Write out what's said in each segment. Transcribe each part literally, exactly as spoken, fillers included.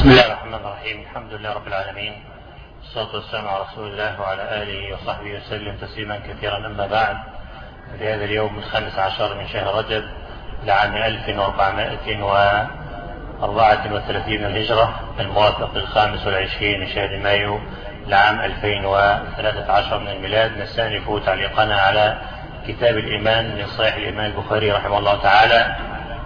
بسم الله الرحمن الرحيم. الحمد لله رب العالمين، والصلاة والسلام على رسول الله وعلى آله وصحبه وسلم تسليما كثيرا. أما بعد، في هذا اليوم الخامس عشر من شهر رجب لعام ألف وأربعمائة وأربعة وثلاثين الهجرة، الموافق للخامس والعشرين من شهر مايو لعام ألفين وثلاثة عشر من الميلاد، نستأنف تعليقنا على كتاب الإيمان من صحيح الإمام البخاري رحمه الله تعالى،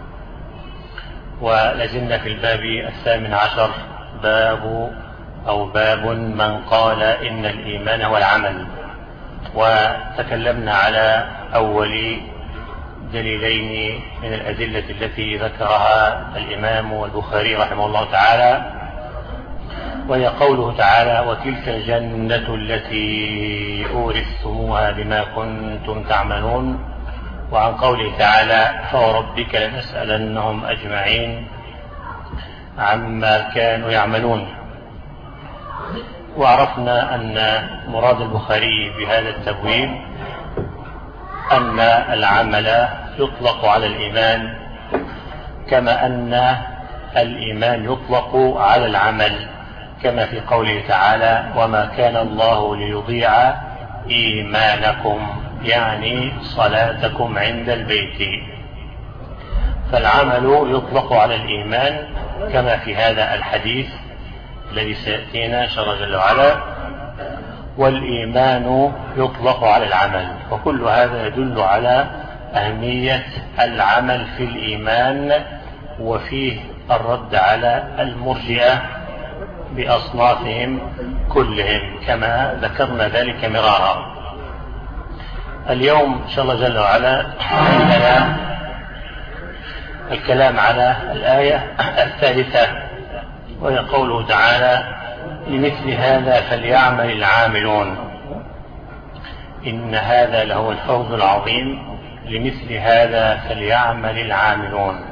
ولازلنا في الباب الثامن عشر، باب أو باب من قال إن الإيمان هو العمل. وتكلمنا على أول دليلين من الأدلة التي ذكرها الإمام البخاري رحمه الله تعالى، وهي قوله تعالى: وتلك الجنة التي أورثتموها بما كنتم تعملون. وعن قوله تعالى: فوربك لنسألنهم أجمعين عما كانوا يعملون. وعرفنا أن مراد البخاري بهذا التبويب أن العمل يطلق على الإيمان، كما أن الإيمان يطلق على العمل، كما في قوله تعالى: وما كان الله ليضيع إيمانكم، يعني صلاتكم عند البيت. فالعمل يطلق على الإيمان كما في هذا الحديث الذي سيأتينا إن شاء الله جل وعلا، والإيمان يطلق على العمل. وكل هذا يدل على أهمية العمل في الإيمان، وفيه الرد على المرجئة بأصنافهم كلهم، كما ذكرنا ذلك مرارا. اليوم إن شاء الله جل وعلا عندنا الكلام على الآية الثالثة، وهي قوله تعالى: لمثل هذا فليعمل العاملون. إن هذا لهو الفوز العظيم، لمثل هذا فليعمل العاملون.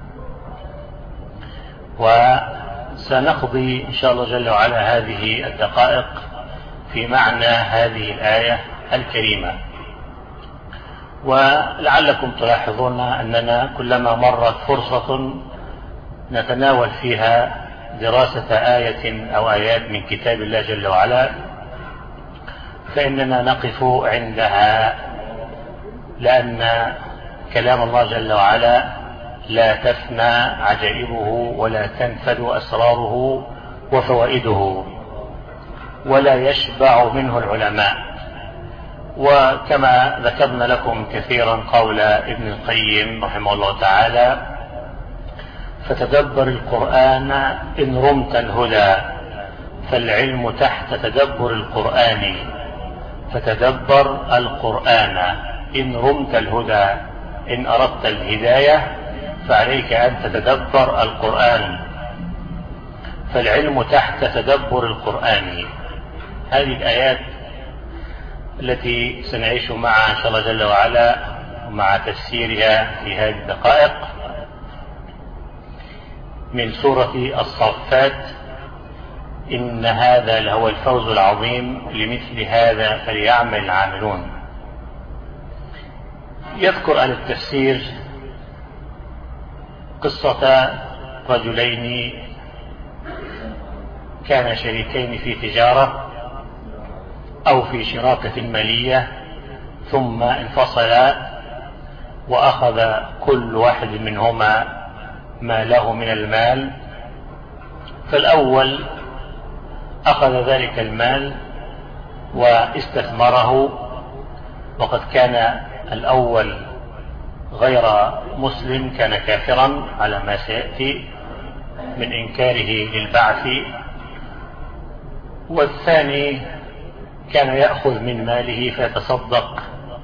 وسنقضي إن شاء الله جل وعلا هذه الدقائق في معنى هذه الآية الكريمة. ولعلكم تلاحظون أننا كلما مرت فرصة نتناول فيها دراسة آية أو آيات من كتاب الله جل وعلا فإننا نقف عندها، لأن كلام الله جل وعلا لا تفنى عجائبه ولا تنفد أسراره وفوائده، ولا يشبع منه العلماء. وكما ذكرنا لكم كثيرا قول ابن القيم رحمه الله تعالى: فتدبر القرآن إن رمت الهدى، فالعلم تحت تدبر القرآن. فتدبر القرآن إن رمت الهدى، إن أردت الهداية فعليك أن تتدبر القرآن، فالعلم تحت تدبر القرآن. هذه الآيات التي سنعيش معها إن شاء الله جل وعلا ومع تفسيرها في هذه الدقائق من سورة الصافات: إن هذا لهو الفوز العظيم، لمثل هذا فليعمل العاملون. يذكر أهل التفسير قصة رجلين كانا شريكين في تجارة أو في شراكة مالية، ثم انفصلا وأخذ كل واحد منهما ما له من المال. فالأول أخذ ذلك المال واستثمره، وقد كان الأول غير مسلم، كان كافرا على ما سيأتي من إنكاره للبعث. والثاني كان يأخذ من ماله فيتصدق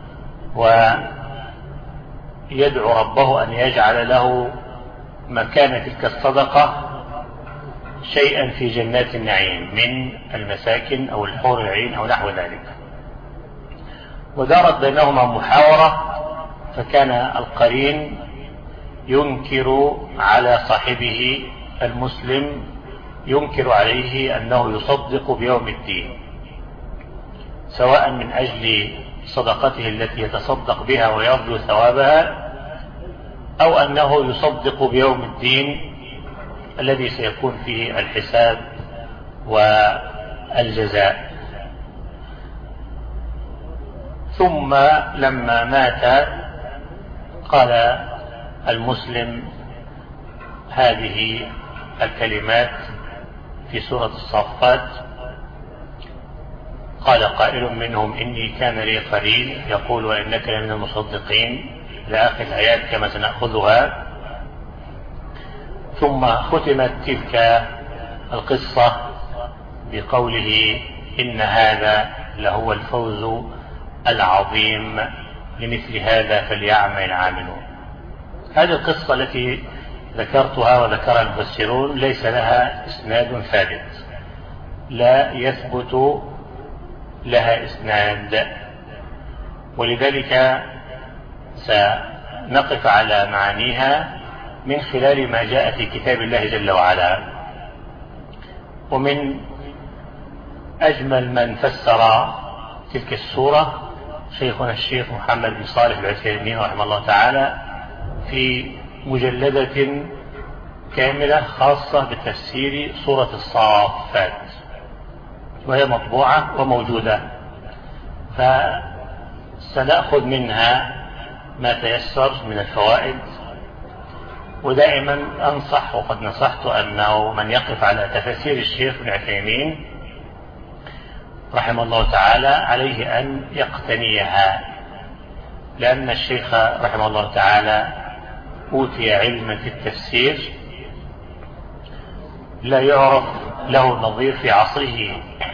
ويدعو ربه أن يجعل له مكان تلك الصدقة شيئا في جنات النعيم من المساكن أو الحور العين أو نحو ذلك. ودارت بينهما محاورة، فكان القرين ينكر على صاحبه المسلم، ينكر عليه أنه يصدق بيوم الدين، سواء من أجل صدقته التي يتصدق بها ويرجو ثوابها، أو أنه يصدق بيوم الدين الذي سيكون فيه الحساب والجزاء. ثم لما مات قال المسلم هذه الكلمات في سورة الصافات: قال قائل منهم إني كان لي قرين يقول وإنك لمن المصدقين، إلى آخر الآيات كما سنأخذها. ثم ختمت تلك القصة بقوله: إن هذا لهو الفوز العظيم لمثل هذا فليعمل العاملون. هذه القصة التي ذكرتها وذكرها المفسرون ليس لها إسناد ثابت، لا يثبت لها إسناد، ولذلك سنقف على معانيها من خلال ما جاء في كتاب الله جل وعلا. ومن أجمل من فسر تلك السورة شيخنا الشيخ محمد بن صالح العثيمين رحمه الله تعالى في مجلدة كاملة خاصة بتفسير سورة الصافات، وهي مطبوعة وموجودة، فسنأخذ منها ما تيسر من الفوائد. ودائما أنصح وقد نصحت أنه من يقف على تفسير الشيخ ابن عثيمين رحمه الله تعالى عليه أن يقتنيها، لأن الشيخ رحمه الله تعالى أوتي علما في التفسير لا يعرف له نظير في عصره،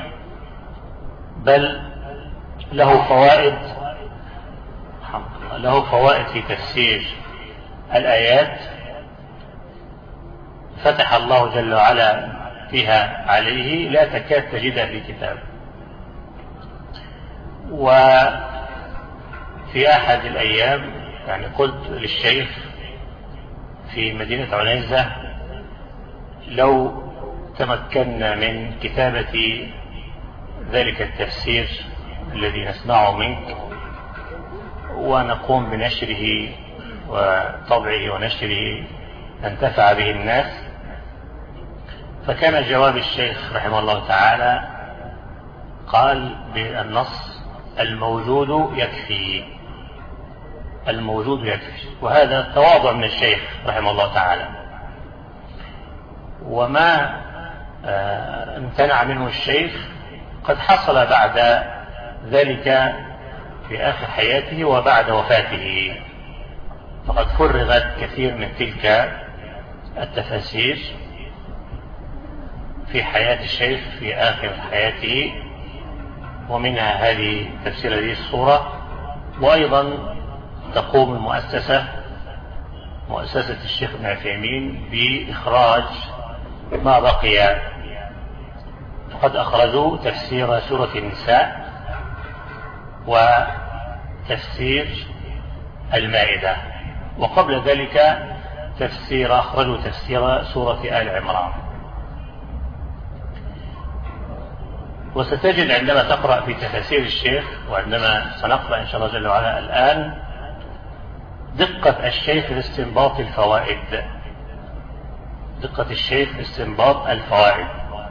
بل له فوائد له فوائد في تفسير الآيات فتح الله جل وعلا فيها عليه لا تكاد تجدها في كتاب. وفي أحد الأيام يعني قلت للشيخ في مدينة عنيزة: لو تمكنا من كتابة ذلك التفسير الذي نسمعه منك ونقوم بنشره وطبعه ونشره انتفع به الناس. فكان جواب الشيخ رحمه الله تعالى قال بالنص: الموجود يكفي، الموجود يكفي. وهذا تواضع من الشيخ رحمه الله تعالى. وما امتنع منه الشيخ قد حصل بعد ذلك في آخر حياته وبعد وفاته، فقد فرغت كثير من تلك التفاسير في حياة الشيخ في آخر حياته، ومنها هذه تفسير هذه السورة. وأيضا تقوم المؤسسة مؤسسة الشيخ ابن عثيمين بإخراج ما بقي، فقد أخرجوا تفسير سورة النساء وتفسير المائدة، وقبل ذلك تفسير أخرجوا تفسير سورة آل عمران. وستجد عندما تقرأ في تفاسير الشيخ، وعندما سنقرأ إن شاء الله جل وعلا الآن، دقة الشيخ في استنباط الفوائد، دقة الشيخ في استنباط الفوائد.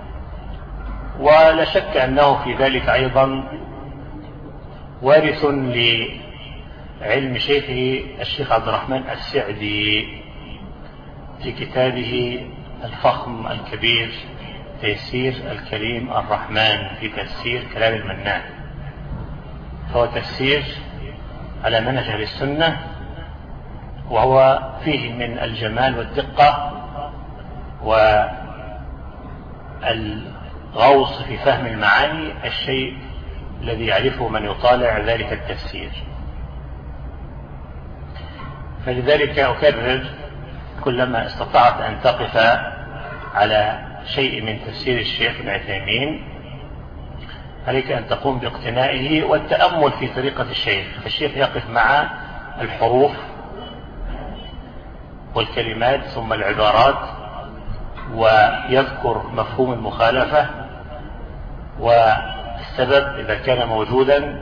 ولا شك أنه في ذلك أيضا وارث لعلم شيخه الشيخ عبد الرحمن السعدي في كتابه الفخم الكبير تيسير الكريم الرحمن في تفسير كلام المنان. فهو تفسير على منهج أهل السنة، وهو فيه من الجمال والدقة والغوص في فهم المعاني الشيء الذي يعرفه من يطالع ذلك التفسير. فلذلك أكرر كلما استطعت أن تقف على شيء من تفسير الشيخ ابن عثيمين عليك أن تقوم باقتنائه والتأمل في طريقة الشيخ. فالشيخ يقف مع الحروف والكلمات ثم العبارات، ويذكر مفهوم المخالفة والسبب إذا كان موجودا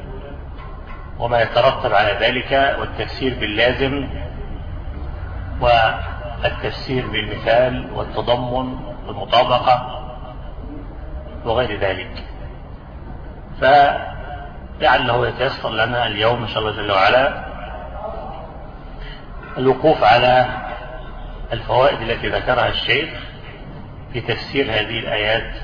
وما يترتب على ذلك، والتفسير باللازم، التفسير بالمثال والتضمن والمطابقة وغير ذلك. فلعله يتيسر لنا اليوم إن شاء الله جل وعلا الوقوف على الفوائد التي ذكرها الشيخ في تفسير هذه الآيات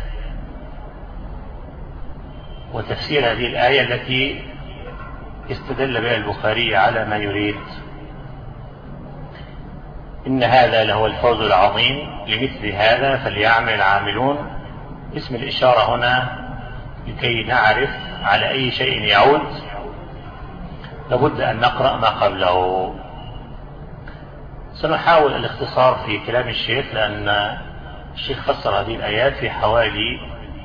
وتفسير هذه الآية التي استدل بها البخاري على ما يريد. إن هذا لهو الفوز العظيم، لمثل هذا فليعمل العاملون. اسم الإشارة هنا لكي نعرف على أي شيء يعود لابد أن نقرأ ما قبله. سنحاول الاختصار في كلام الشيخ، لأن الشيخ فسر هذه الآيات في حوالي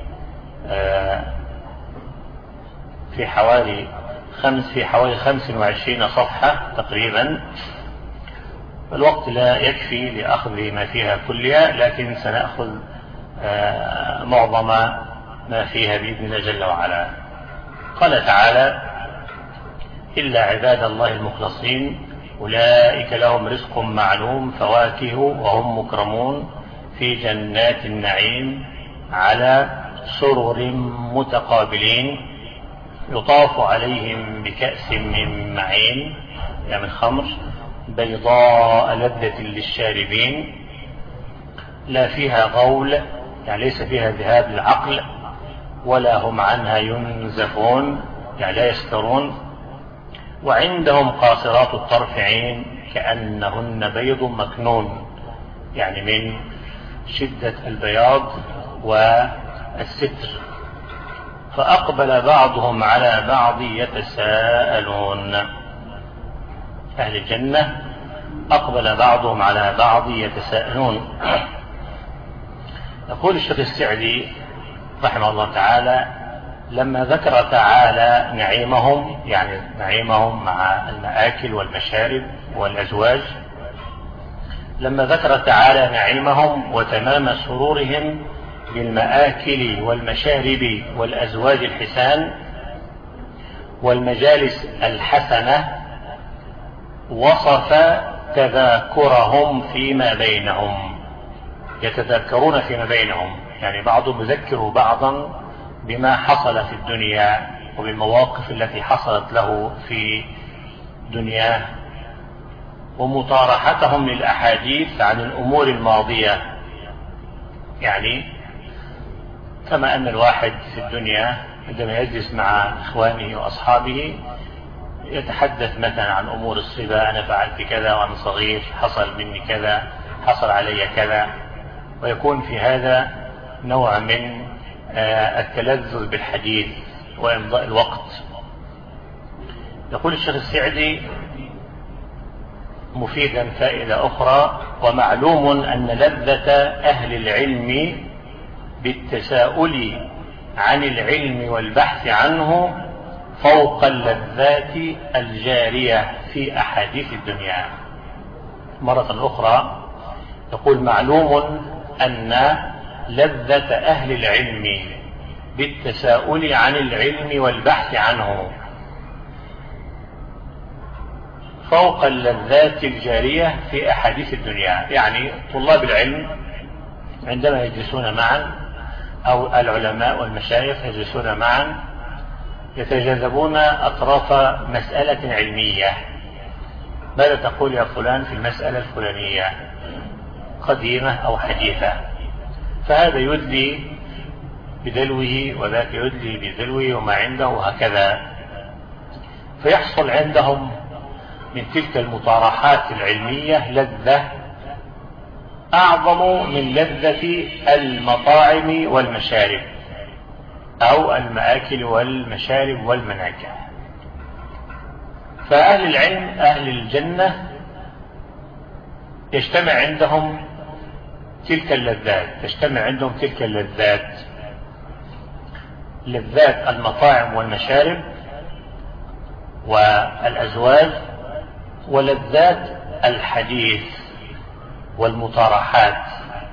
في حوالي خمس في حوالي خمس وعشرين صفحة تقريبا. الوقت لا يكفي لأخذ ما فيها كلها، لكن سنأخذ معظم ما فيها بإذن الله جل وعلا. قال تعالى: إلا عباد الله المخلصين أولئك لهم رزق معلوم فواكه وهم مكرمون في جنات النعيم على سرر متقابلين يطاف عليهم بكأس من معين يعني من خمر بيضاء لذة للشاربين لا فيها غول يعني ليس فيها ذهاب للعقل ولا هم عنها ينزفون يعني لا يسكرون. وعندهم قاصرات الطرف عين كأنهن بيض مكنون يعني من شدة البياض والستر. فأقبل بعضهم على بعض يتساءلون. أهل الجنة أقبل بعضهم على بعض يتساءلون. يقول الشيخ السعدي رحمه الله تعالى: لما ذكر تعالى نعيمهم يعني نعيمهم مع المآكل والمشارب والأزواج، لما ذكر تعالى نعيمهم وتمام سرورهم بالمآكل والمشارب والأزواج الحسان والمجالس الحسنة، وصف تذاكرهم فيما بينهم. يتذكرون فيما بينهم يعني بعضهم يذكر بعضا بما حصل في الدنيا وبالمواقف التي حصلت له في دنياه، ومطارحتهم للأحاديث عن الأمور الماضية. يعني كما أن الواحد في الدنيا عندما يجلس مع إخوانه وأصحابه يتحدث مثلا عن أمور الصبا، أنا فعلت كذا وأنا صغير حصل مني كذا حصل علي كذا، ويكون في هذا نوع من التلذذ بالحديث وإمضاء الوقت. يقول الشيخ السعدي مفيدا فائدة أخرى: ومعلوم أن لذة أهل العلم بالتساؤل عن العلم والبحث عنه فوق اللذات الجارية في أحاديث الدنيا. مرة أخرى يقول: معلوم أن لذة أهل العلم بالتساؤل عن العلم والبحث عنه فوق اللذات الجارية في أحاديث الدنيا. يعني طلاب العلم عندما يجلسون معا أو العلماء والمشايخ يجلسون معا يتجاذبون أطراف مسألة علمية. ماذا تقول يا فلان في المسألة الفلانية قديمة أو حديثة؟ فهذا يدلي بدلوه وذاك يدلي بدلوه وما عنده وهكذا. فيحصل عندهم من تلك المطارحات العلمية لذة أعظم من لذة المطاعم والمشارب أو المآكل والمشارب والمناكح. فأهل العلم أهل الجنة يجتمع عندهم تلك اللذات تجتمع عندهم تلك اللذات لذات المطاعم والمشارب والأزواج ولذات الحديث والمطارحات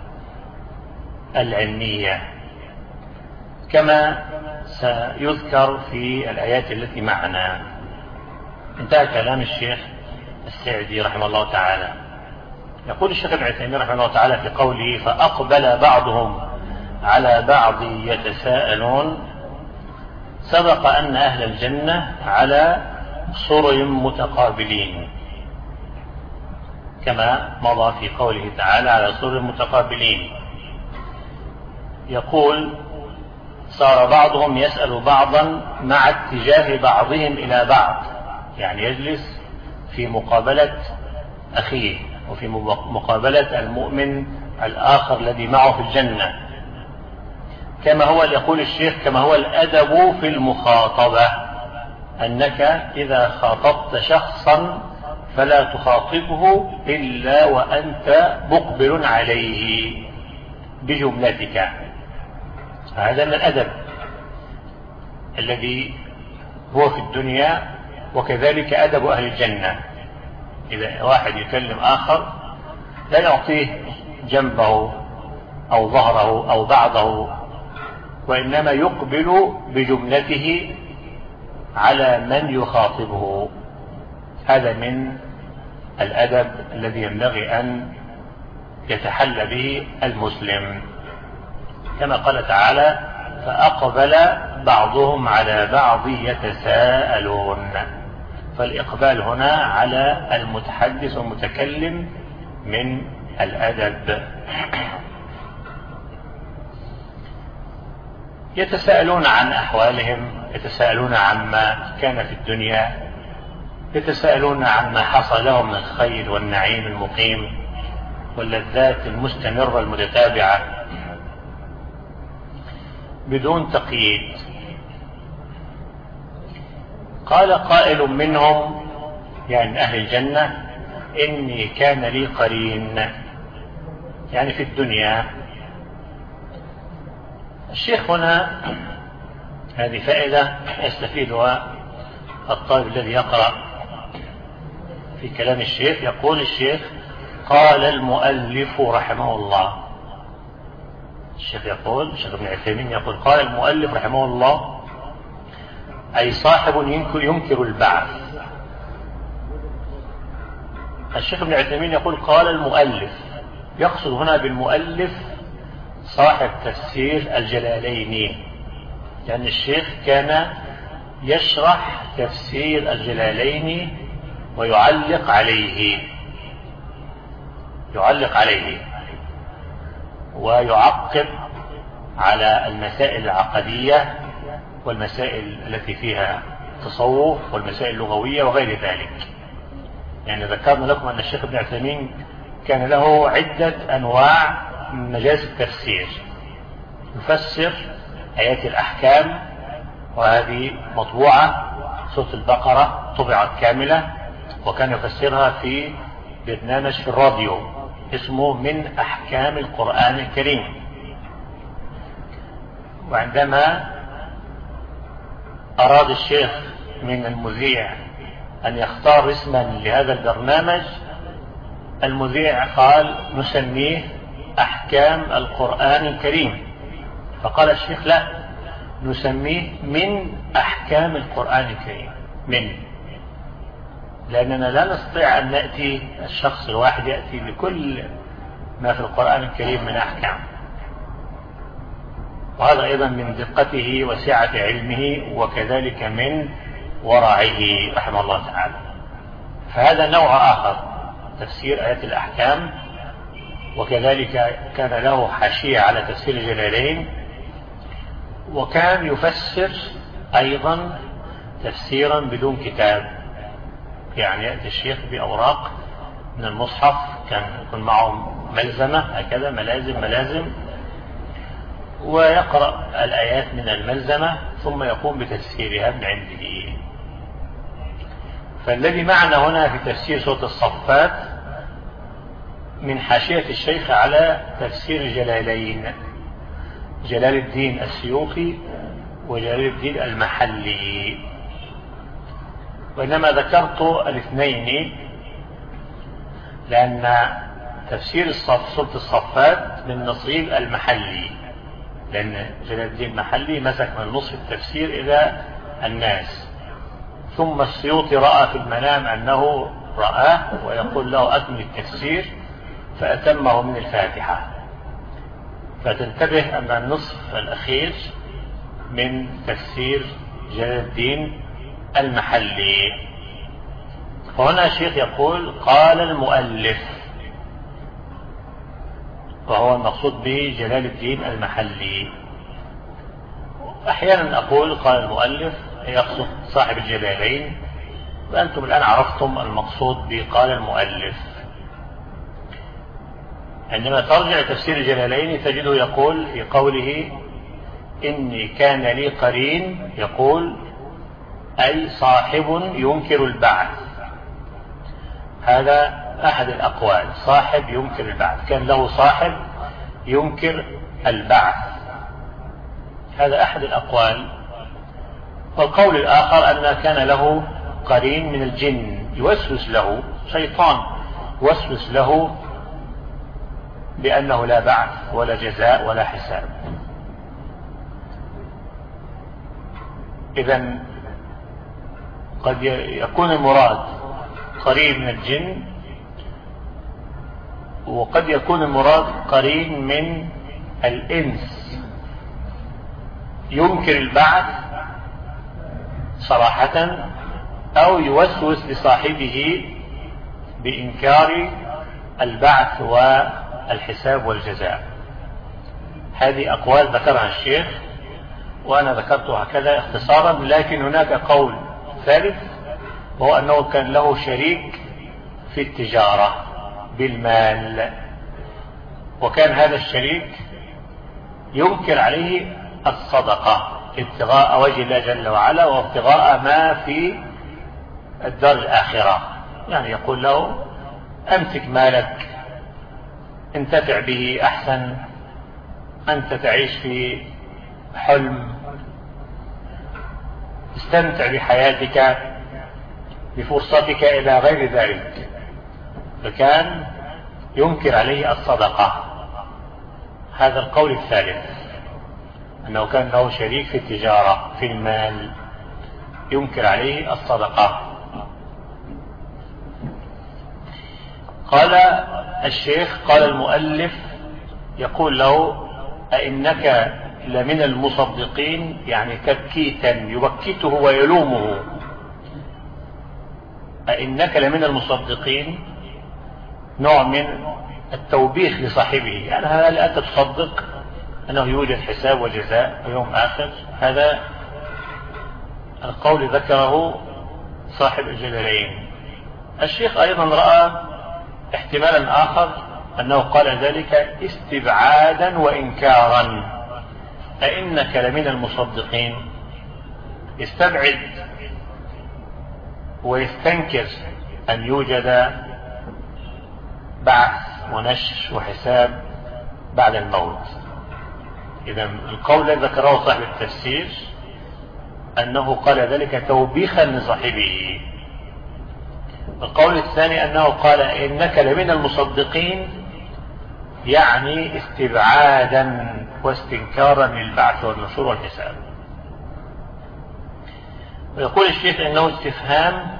العلمية، كما سيذكر في الآيات التي معنا. انتهى كلام الشيخ السعدي رحمه الله تعالى. يقول الشيخ ابن عثيمين رحمه الله تعالى في قوله فأقبل بعضهم على بعض يتساءلون: سبق أن أهل الجنة على سرر متقابلين، كما مضى في قوله تعالى على سرر متقابلين. يقول: صار بعضهم يسأل بعضا مع اتجاه بعضهم إلى بعض، يعني يجلس في مقابلة أخيه وفي مقابلة المؤمن الآخر الذي معه في الجنة، كما هو يقول الشيخ كما هو الأدب في المخاطبة، أنك إذا خاطبت شخصا فلا تخاطبه إلا وأنت مقبل عليه بجملتك. هذا من الأدب الذي هو في الدنيا، وكذلك أدب أهل الجنة. إذا واحد يكلم آخر لا يعطيه جنبه أو ظهره أو بعضه، وإنما يقبل بجملته على من يخاطبه. هذا من الأدب الذي ينبغي أن يتحلى به المسلم، كما قال تعالى فأقبل بعضهم على بعض يتساءلون. فالإقبال هنا على المتحدث والمتكلم من الأدب. يتساءلون عن أحوالهم، يتساءلون عما كان في الدنيا، يتساءلون عما حصل لهم من الخير والنعيم المقيم واللذات المستمرة المتتابعة بدون تقييد. قال قائل منهم، يعني أهل الجنة: إني كان لي قرين، يعني في الدنيا. الشيخ هنا هذه فائدة يستفيدها الطالب الذي يقرأ في كلام الشيخ. يقول الشيخ: قال المؤلف رحمه الله. الشيخ يقول، الشيخ ابن عثيمين يقول: قال المؤلف رحمه الله، أي صاحب ينكر البعث. الشيخ ابن عثيمين يقول: قال المؤلف، يقصد هنا بالمؤلف صاحب تفسير الجلالين، لأن الشيخ كان يشرح تفسير الجلالين ويعلق عليه يعلق عليه ويعقب على المسائل العقدية والمسائل التي فيها تصوف والمسائل اللغوية وغير ذلك. يعني ذكرنا لكم أن الشيخ ابن عثيمين كان له عدة أنواع من مجالس التفسير. يفسر آيات الأحكام، وهذه مطبوعة، سورة البقرة طبعت كاملة، وكان يفسرها في برنامج في الراديو اسمه من أحكام القرآن الكريم. وعندما أراد الشيخ من المذيع أن يختار اسما لهذا البرنامج، المذيع قال: نسميه أحكام القرآن الكريم. فقال الشيخ: لا، نسميه من أحكام القرآن الكريم، من، لأننا لا نستطيع أن نأتي الشخص الواحد يأتي لكل ما في القرآن الكريم من أحكام. وهذا أيضا من دقته وسعة علمه، وكذلك من ورعه رحمه الله تعالى. فهذا نوع آخر، تفسير آيات الأحكام. وكذلك كان له حاشية على تفسير الجلالين، وكان يفسر أيضا تفسيرا بدون كتاب. يعني يأتي الشيخ بأوراق من المصحف، كان يكون معه ملزمة هكذا، ملازم ملازم، ويقرأ الآيات من الملزمة ثم يقوم بتفسيرها من عنده. فالذي معنا هنا في تفسير سورة الصفات من حاشية الشيخ على تفسير الجلالين، جلال الدين السيوطي وجلال الدين المحلي. وإنما ذكرت الاثنين لأن تفسير الصف سورة الصفات من نصيب المحلي، لأن جلال الدين المحلي مسك من نصف التفسير إلى الناس، ثم السيوطي رأى في المنام أنه رآه ويقول له أكمل التفسير، فأتمه من الفاتحة. فتنتبه أن النصف الأخير من تفسير جلال الدين المحلي. فهنا الشيخ يقول قال المؤلف، وهو المقصود به جلال الدين المحلي. أحيانا أقول قال المؤلف يقصد صاحب الجلالين، وأنتم الآن عرفتم المقصود بقال المؤلف. عندما ترجع تفسير الجلالين تجده يقول في قوله إني كان لي قرين، يقول أي صاحب ينكر البعث. هذا أحد الأقوال، صاحب ينكر البعث، كان له صاحب ينكر البعث، هذا أحد الأقوال. والقول الآخر أن كان له قرين من الجن يوسوس له، شيطان يوسوس له بأنه لا بعث ولا جزاء ولا حساب. إذن قد يكون المراد قرين من الجن، وقد يكون المراد قرين من الإنس ينكر البعث صراحة، أو يوسوس لصاحبه بإنكار البعث والحساب والجزاء. هذه أقوال ذكرها الشيخ وأنا ذكرتها هكذا اختصارا، لكن هناك قول ثالث، وهو أنه كان له شريك في التجارة بالمال، وكان هذا الشريك ينكر عليه الصدقة ابتغاء وجه الله جل وعلا وابتغاء ما في الدار الآخرة. يعني يقول له أمسك مالك انتفع به، أحسن أنت تعيش في حلم، استمتع بحياتك بفرصتك إلى غير ذلك. فكان ينكر عليه الصدقة. هذا القول الثالث، أنه كان له شريك في التجارة في المال ينكر عليه الصدقة. قال الشيخ قال المؤلف يقول له أئنك لمن المصدقين، يعني تبكيتا يبكته ويلومه، أئنك لمن المصدقين نوع من التوبيخ لصاحبه، يعني هل أنت تصدق أنه يوجد حساب وجزاء ويوم آخر؟ هذا القول ذكره صاحب الجلالين. الشيخ أيضا رأى احتمالا آخر، أنه قال ذلك استبعادا وإنكارا، أئنك لمن المصدقين، يستبعد ويستنكر أن يوجد بعث ونشر وحساب بعد الموت. إذا القول الذي ذكره صاحب التفسير أنه قال ذلك توبيخا لصاحبه. القول الثاني أنه قال إنك لمن المصدقين، يعني استبعادا واستنكارا للبعث والنشور والحساب. ويقول الشيخ إنه استفهام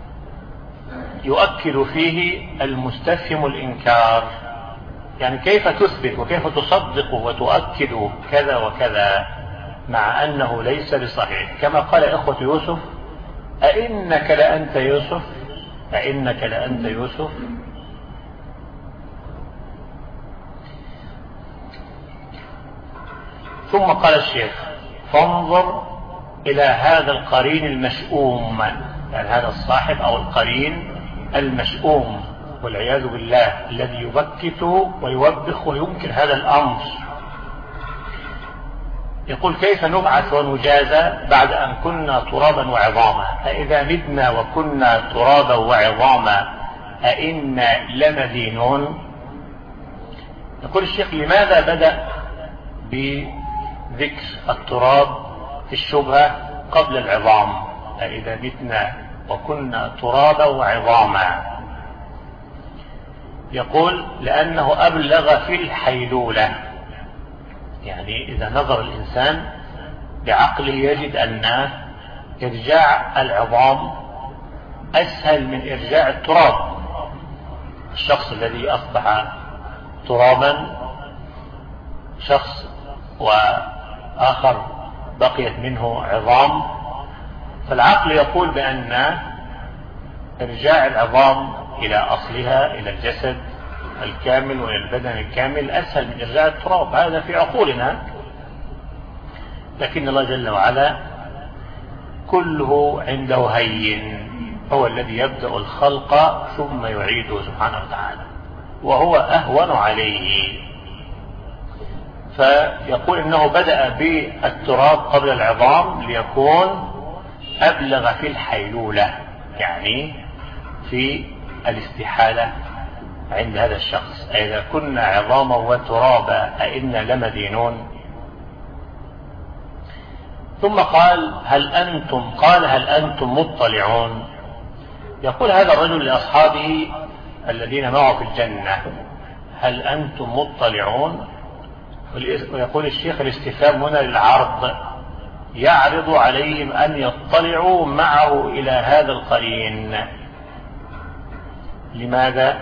يؤكد فيه المستفهم الإنكار، يعني كيف تثبت وكيف تصدق وتؤكد كذا وكذا مع أنه ليس بصحيح، كما قال إخوة يوسف أئنك لأنت يوسف، أئنك لأنت يوسف. ثم قال الشيخ فانظر إلى هذا القرين المشؤوم، يعني هذا الصاحب أو القرين المشؤوم والعياذ بالله، الذي يبكت ويوبخ وينكر هذا الأمر. يقول كيف نبعث ونجازى بعد أن كنا ترابا وعظاما، أإذا متنا وكنا ترابا وعظاما أئنا لمدينون. يقول الشيخ لماذا بدأ بذكر التراب في الشبهة قبل العظام؟ أإذا متنا وكنا ترابا وعظاما. يقول لأنه أبلغ في الحيلولة، يعني إذا نظر الإنسان بعقله يجد أن إرجاع العظام أسهل من إرجاع التراب. الشخص الذي أصبح ترابا شخص وآخر بقيت منه عظام، فالعقل يقول بأن إرجاع العظام إلى أصلها إلى الجسد الكامل وإلى البدن الكامل أسهل من إرجاع التراب، هذا في عقولنا. لكن الله جل وعلا كله عنده هين، هو الذي يبدأ الخلق ثم يعيده سبحانه وتعالى، وهو أهون عليه. فيقول إنه بدأ بالتراب قبل العظام ليكون أبلغ في الحيلولة، يعني في الاستحالة عند هذا الشخص. إذا كنا عظاما وترابا أئنا لمدينون. ثم قال هل أنتم قال هل أنتم مطلعون. يقول هذا الرجل لأصحابه الذين معه في الجنة هل أنتم مطلعون. ويقول الشيخ الاستفهام هنا للعرض، يعرض عليهم أن يطلعوا معه إلى هذا القرين. لماذا؟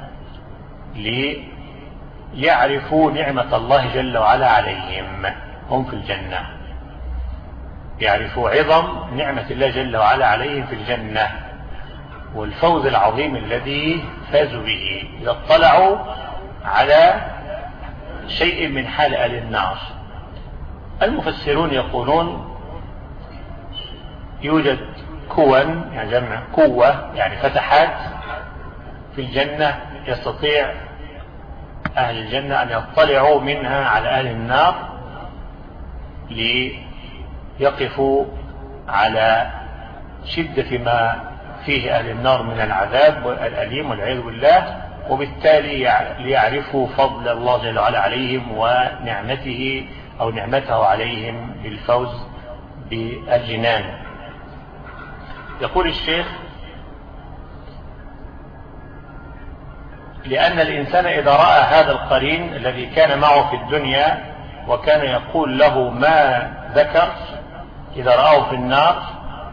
ليعرفوا نعمة الله جل وعلا عليهم، هم في الجنة يعرفوا عظم نعمة الله جل وعلا عليهم في الجنة والفوز العظيم الذي فازوا به إذا اطلعوا على شيء من حال أهل النار. المفسرون يقولون يوجد كون، يعني جمع قوة، يعني فتحات في الجنة يستطيع أهل الجنة أن يطلعوا منها على أهل النار ليقفوا على شدة ما فيه أهل النار من العذاب والأليم والعياذ بالله، وبالتالي ليعرفوا فضل الله جل وعلا عليهم ونعمته أو نعمته عليهم بالفوز بالجنان. يقول الشيخ لأن الإنسان إذا رأى هذا القرين الذي كان معه في الدنيا وكان يقول له ما ذكر، إذا رآه في النار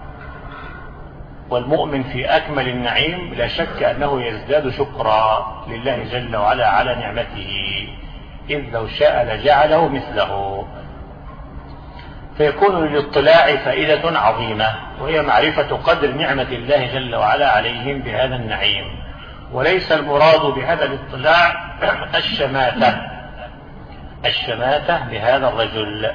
والمؤمن في أكمل النعيم لا شك أنه يزداد شكرا لله جل وعلا على نعمته، إذ لو شاء لجعله مثله. فيكون للاطلاع فائدة عظيمة، وهي معرفة قدر نعمة الله جل وعلا عليهم بهذا النعيم. وليس المراد بهذا الاطلاع الشماتة الشماتة بهذا الرجل،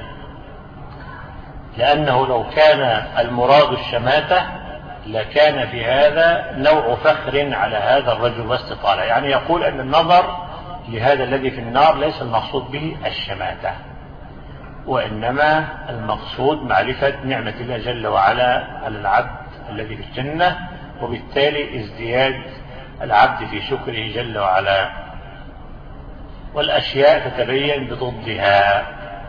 لأنه لو كان المراد الشماتة لكان في هذا نوع فخر على هذا الرجل واستطالة. يعني يقول أن النظر لهذا الذي في النار ليس المقصود به الشماتة، وإنما المقصود معرفة نعمة الله جل وعلا على العبد الذي في الجنة، وبالتالي ازدياد العبد في شكره جل وعلا. والأشياء تتبين بضدها.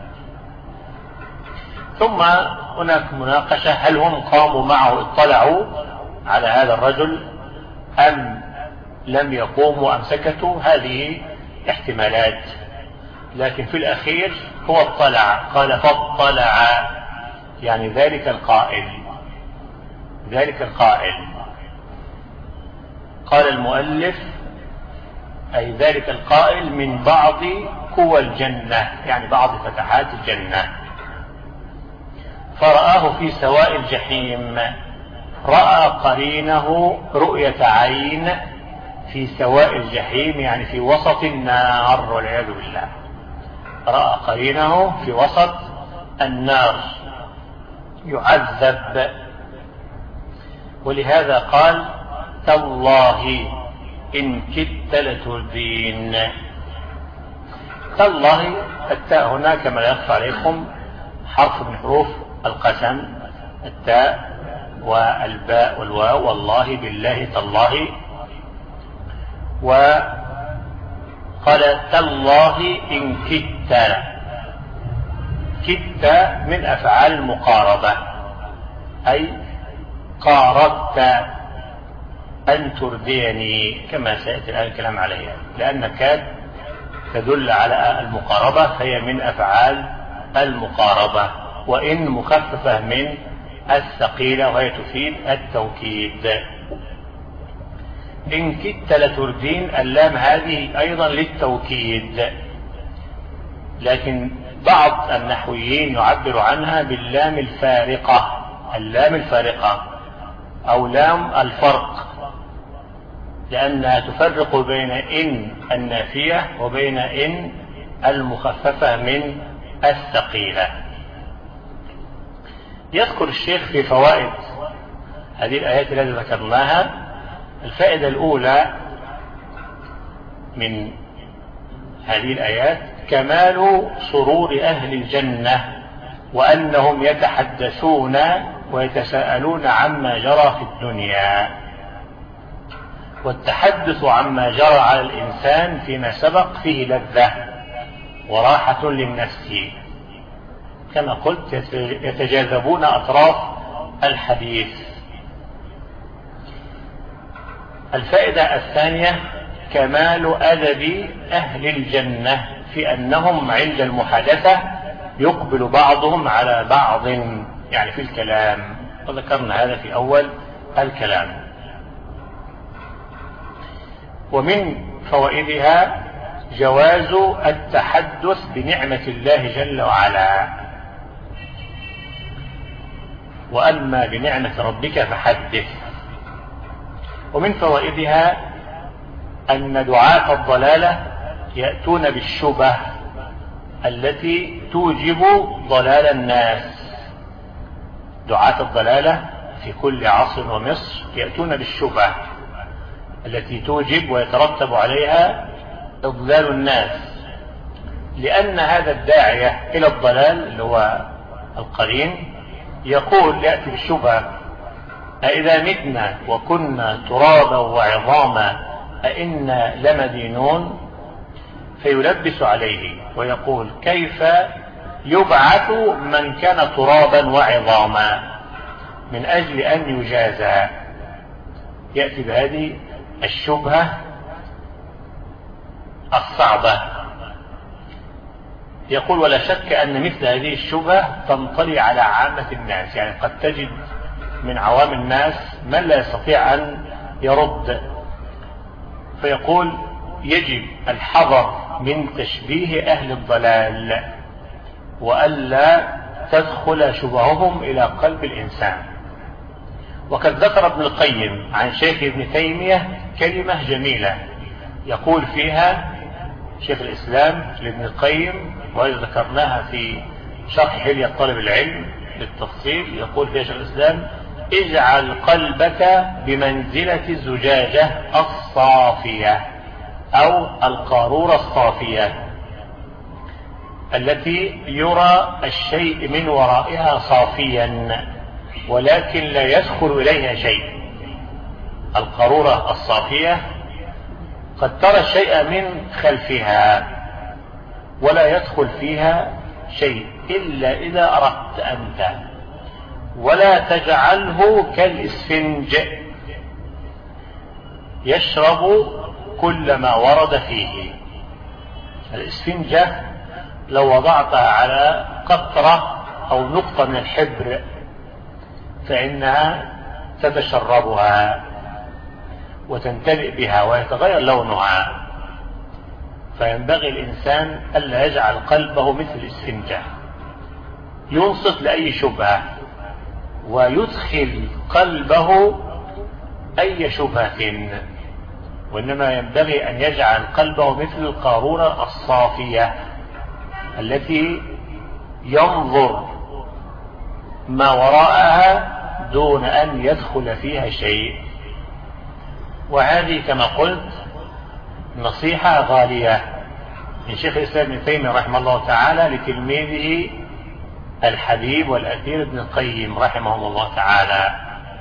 ثم هناك مناقشة، هل هم قاموا معه اطلعوا على هذا الرجل أم لم يقوموا أم سكتوا؟ هذه احتمالات، لكن في الأخير هو اطلع، قال فاطلع، يعني ذلك القائل ذلك القائل قال المؤلف أي ذلك القائل من بعض قوى الجنة، يعني بعض فتحات الجنة. فرآه في سواء الجحيم، رأى قرينه رؤية عين في سواء الجحيم، يعني في وسط النار والعياذ بالله. رأى قرينه في وسط النار يعذب. ولهذا قال تالله إن كدت لتردين. تالله التاء هنا كما لا يخفى عليكم حرف من حروف القسم، التاء والباء والواو، والله بالله تالله. وقال تالله إن كدت، كدت من أفعال المقاربة، أي قاربت أن ترديني، كما سيأتي الآن الكلام عليها، لأن كاد تدل على المقاربة فهي من أفعال المقاربة، وإن مخففة من الثقيلة وهي تفيد التوكيد. إن كدت لتردين، اللام هذه أيضا للتوكيد، لكن بعض النحويين يعبر عنها باللام الفارقة، اللام الفارقة أو لام الفرق، لأنها تفرق بين إن النافية وبين إن المخففة من الثقيلة. يذكر الشيخ في فوائد هذه الآيات التي ذكرناها. الفائدة الأولى من هذه الآيات كمال سرور أهل الجنة، وأنهم يتحدثون ويتساءلون عما جرى في الدنيا. والتحدث عما جرى على الإنسان فيما سبق فيه لذة وراحة للنفس، كما قلت يتجاذبون أطراف الحديث. الفائدة الثانية كمال أدب أهل الجنة في أنهم عند المحادثة يقبل بعضهم على بعض، يعني في الكلام، وذكرنا هذا في أول الكلام. ومن فوائدها جواز التحدث بنعمة الله جل وعلا، وأما بنعمة ربك فحدث. ومن فوائدها أن دعاة الضلالة يأتون بالشبه التي توجب ضلال الناس. دعاة الضلالة في كل عصر ومصر يأتون بالشبه التي توجب ويترتب عليها إضلال الناس، لأن هذا الداعية إلى الضلال اللي هو القرين يقول يأتي بالشبهة: أإذا متنا وكنا ترابا وعظاما أإنا لمدينون؟ فيلبس عليه ويقول: كيف يبعث من كان ترابا وعظاما من أجل أن يجازى؟ يأتي بهذه الشبهة الصعبة. يقول: ولا شك أن مثل هذه الشبهة تنطلي على عامة الناس، يعني قد تجد من عوام الناس من لا يستطيع أن يرد. فيقول: يجب الحذر من تشبيه أهل الضلال وألا تدخل شبههم إلى قلب الإنسان. وقد ذكر ابن القيم عن شيخ ابن تيمية كلمة جميلة يقول فيها شيخ الإسلام لابن القيم، وهذا ذكرناها في شرح حلية طالب العلم بالتفصيل. يقول فيها شيخ الإسلام: اجعل قلبك بمنزلة الزجاجة الصافية أو القارورة الصافية التي يرى الشيء من ورائها صافيا ولكن لا يدخل إليها شيء. القارورة الصافية قد ترى الشيء من خلفها ولا يدخل فيها شيء إلا إذا أردت أنت، ولا تجعله كالإسفنج يشرب كل ما ورد فيه. الإسفنجة لو وضعتها على قطرة أو نقطة من الحبر فإنها تتشربها وتمتلئ بها ويتغير لونها. فينبغي الإنسان ألا يجعل قلبه مثل الإسفنجة ينصت لأي شبهة ويدخل قلبه أي شبهة، وإنما ينبغي أن يجعل قلبه مثل القارورة الصافية التي ينظر ما وراءها دون أن يدخل فيها شيء. وهذه كما قلت نصيحة غالية من شيخ الإسلام ابن تيمية رحمه الله تعالى لتلميذه الحبيب والأثير ابن القيم رحمه الله تعالى.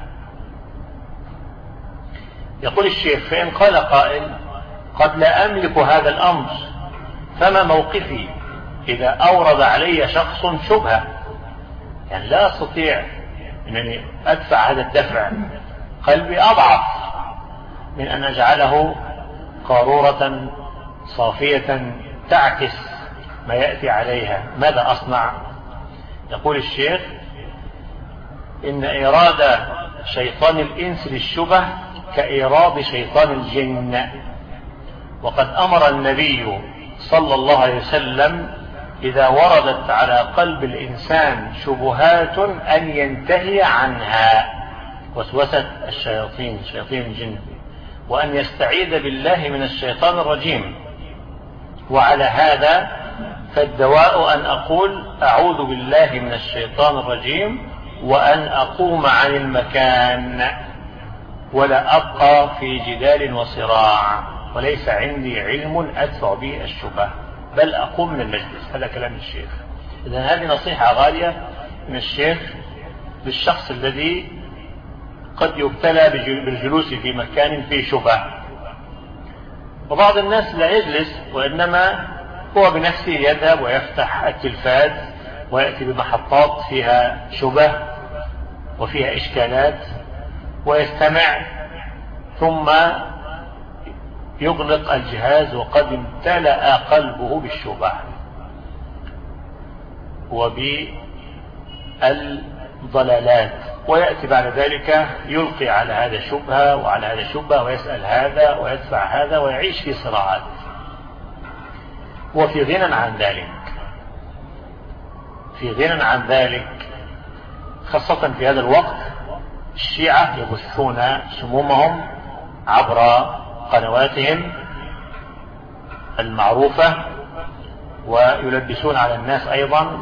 يقول الشيخ: فإن قال قائل: قد لا أملك هذا الأمر، فما موقفي إذا أورد علي شخص شبهة؟ يعني لا أستطيع أنني أدفع هذا الدفع، قلبي أضعف من أن أجعله قارورة صافية تعكس ما يأتي عليها، ماذا أصنع؟ يقول الشيخ: إن إرادة شيطان الإنس للشبه كإيراد شيطان الجن. وقد أمر النبي صلى الله عليه وسلم إذا وردت على قلب الإنسان شبهات أن ينتهي عنها، وسوسة الشياطين شياطين الجن، وأن يستعيذ بالله من الشيطان الرجيم. وعلى هذا فالدواء أن أقول أعوذ بالله من الشيطان الرجيم، وأن أقوم عن المكان ولا أبقى في جدال وصراع، وليس عندي علم أدفع به الشبهة، بل أقوم من المجلس. هذا كلام الشيخ. إذن هذه نصيحة غالية من الشيخ للشخص الذي قد يبتلى بالجلوس في مكان فيه شبهة. وبعض الناس لا يجلس، وإنما هو بنفسه يذهب ويفتح التلفاز ويأتي بمحطات فيها شبه وفيها إشكالات ويستمع، ثم يغلق الجهاز وقد امتلأ قلبه بالشبه وبالضلالات، ويأتي بعد ذلك يلقي على هذا شبهة وعلى هذا شبهة، ويسأل هذا ويدفع هذا ويعيش في صراعات، وفي غنى عن ذلك في غنى عن ذلك خاصة في هذا الوقت. الشيعة يبثون سمومهم عبر قنواتهم المعروفة، ويلبسون على الناس أيضا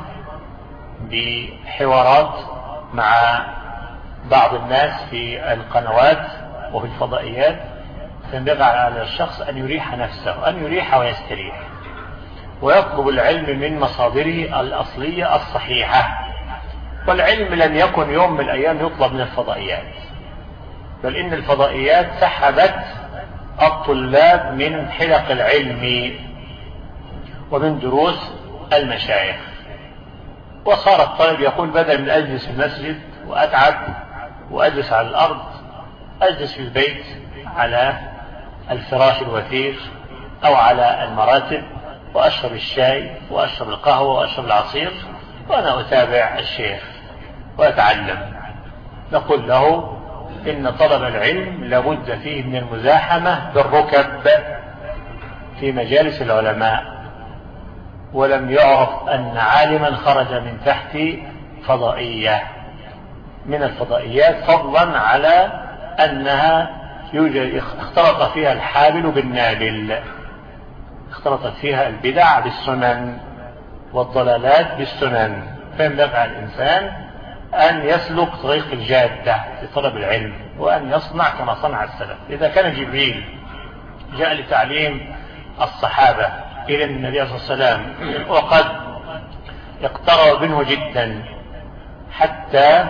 بحوارات مع بعض الناس في القنوات وفي الفضائيات. فينبغي على الشخص أن يريح نفسه، أن يريح ويستريح، ويطلب العلم من مصادره الأصلية الصحيحة. والعلم لن يكن يوم من الأيام يطلب من الفضائيات، بل إن الفضائيات سحبت الطلاب من حلق العلم ومن دروس المشايخ، وصار الطالب يقول بدل من أجلس في المسجد وأتعب وأجلس على الأرض، أجلس في البيت على الفراش الوثير أو على المراتب، وأشرب الشاي وأشرب القهوة وأشرب العصير وأنا أتابع الشيخ وأتعلم. نقول له إن طلب العلم لابد فيه من المزاحمة بالركب في مجالس العلماء، ولم يعرف أن عالما خرج من تحت فضائية من الفضائيات، فضلا على أنها يوجد اختلط فيها الحابل بالنابل، اختلطت فيها البدع بالسنن والضلالات بالسنن. فينبغي على الإنسان أن يسلك طريق الجادة في طلب العلم، وأن يصنع كما صنع السلف. إذا كان جبريل جاء لتعليم الصحابة إلى النبي صلى الله عليه وسلم وقد اقترب منه جدا حتى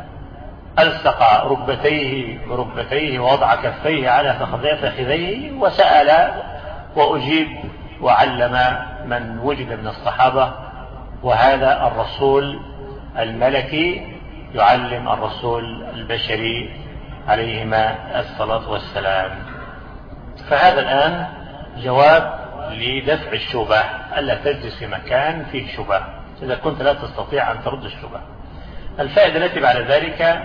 ألصق ركبتيه بركبتيه ووضع كفيه على فخذيه وسأل وأجيب وعلم من وجد من الصحابة، وهذا الرسول الملكي يعلم الرسول البشري عليهما الصلاة والسلام. فهذا الآن جواب لدفع الشبه، ألا تجلس في مكان فيه شبه إذا كنت لا تستطيع أن ترد الشبه. الفائدة التي بعد ذلك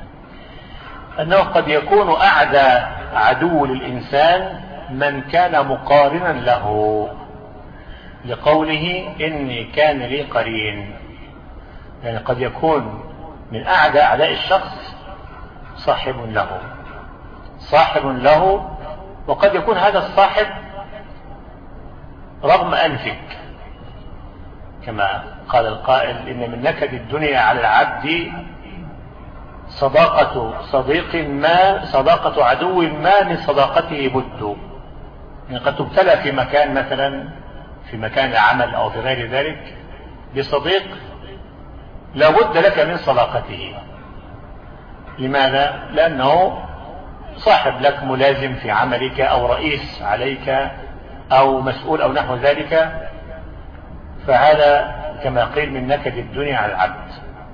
أنه قد يكون أعدى عدو للإنسان من كان مقارنا له، لقوله إني كان لي قرين. يعني قد يكون من أعدى أعداء الشخص صاحب له صاحب له وقد يكون هذا الصاحب رغم أنفك، كما قال القائل إن من نكد الدنيا على العبد صداقة صديق ما صداقة عدو ما من صداقته بد. يعني قد تبتلى في مكان مثلا في مكان العمل أو في غير ذلك بصديق لا بد لك من صداقته. لماذا؟ لأنه صاحب لك ملازم في عملك أو رئيس عليك أو مسؤول أو نحو ذلك، فهذا كما قيل من نكد الدنيا على العبد.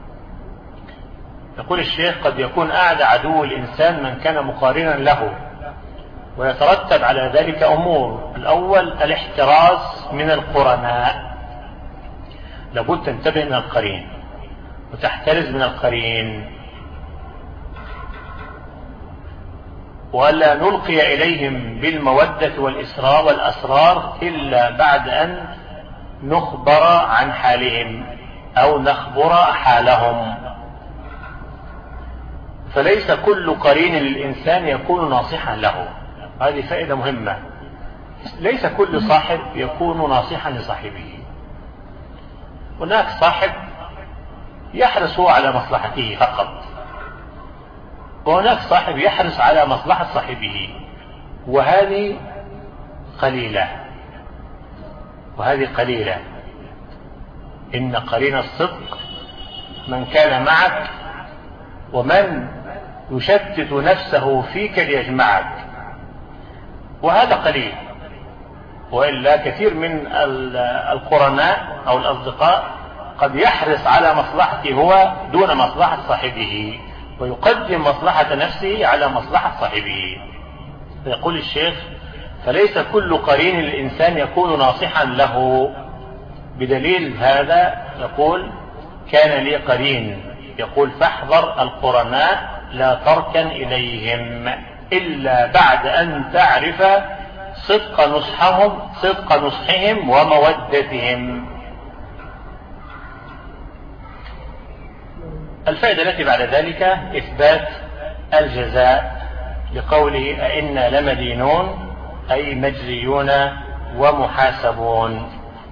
يقول الشيخ قد يكون أعدى عدو الإنسان من كان مقارنا له، ويترتب على ذلك أمور. الأول الاحتراز من القرناء، لابد تنتبه من القرين وتحترز من القرين. ولا نلقي إليهم بالمودة والإسرار والأسرار إلا بعد أن نخبر عن حالهم أو نخبر حالهم. فليس كل قرين للإنسان يكون ناصحا له. هذه فائدة مهمة. ليس كل صاحب يكون ناصحا لصاحبه. هناك صاحب يحرص على مصلحته فقط، وهناك صاحب يحرص على مصلحة صاحبه، وهذه قليلة وهذه قليلة. إن قرين الصدق من كان معك ومن يشتت نفسه فيك ليجمعك، وهذا قليل. وإلا كثير من القرناء أو الأصدقاء قد يحرص على مصلحته هو دون مصلحة صاحبه، ويقدم مصلحة نفسه على مصلحة صاحبه. فيقول الشيخ: فليس كل قرين الإنسان يكون ناصحا له. بدليل هذا يقول: كان لي قرين يقول: فاحذر القرناء لا تركن إليهم إلا بعد أن تعرف صدق نصحهم صدق نصحهم ومودتهم. الفائدة التي بعد ذلك إثبات الجزاء، لقوله: أئنا لمدينون، أي مجزيون ومحاسبون.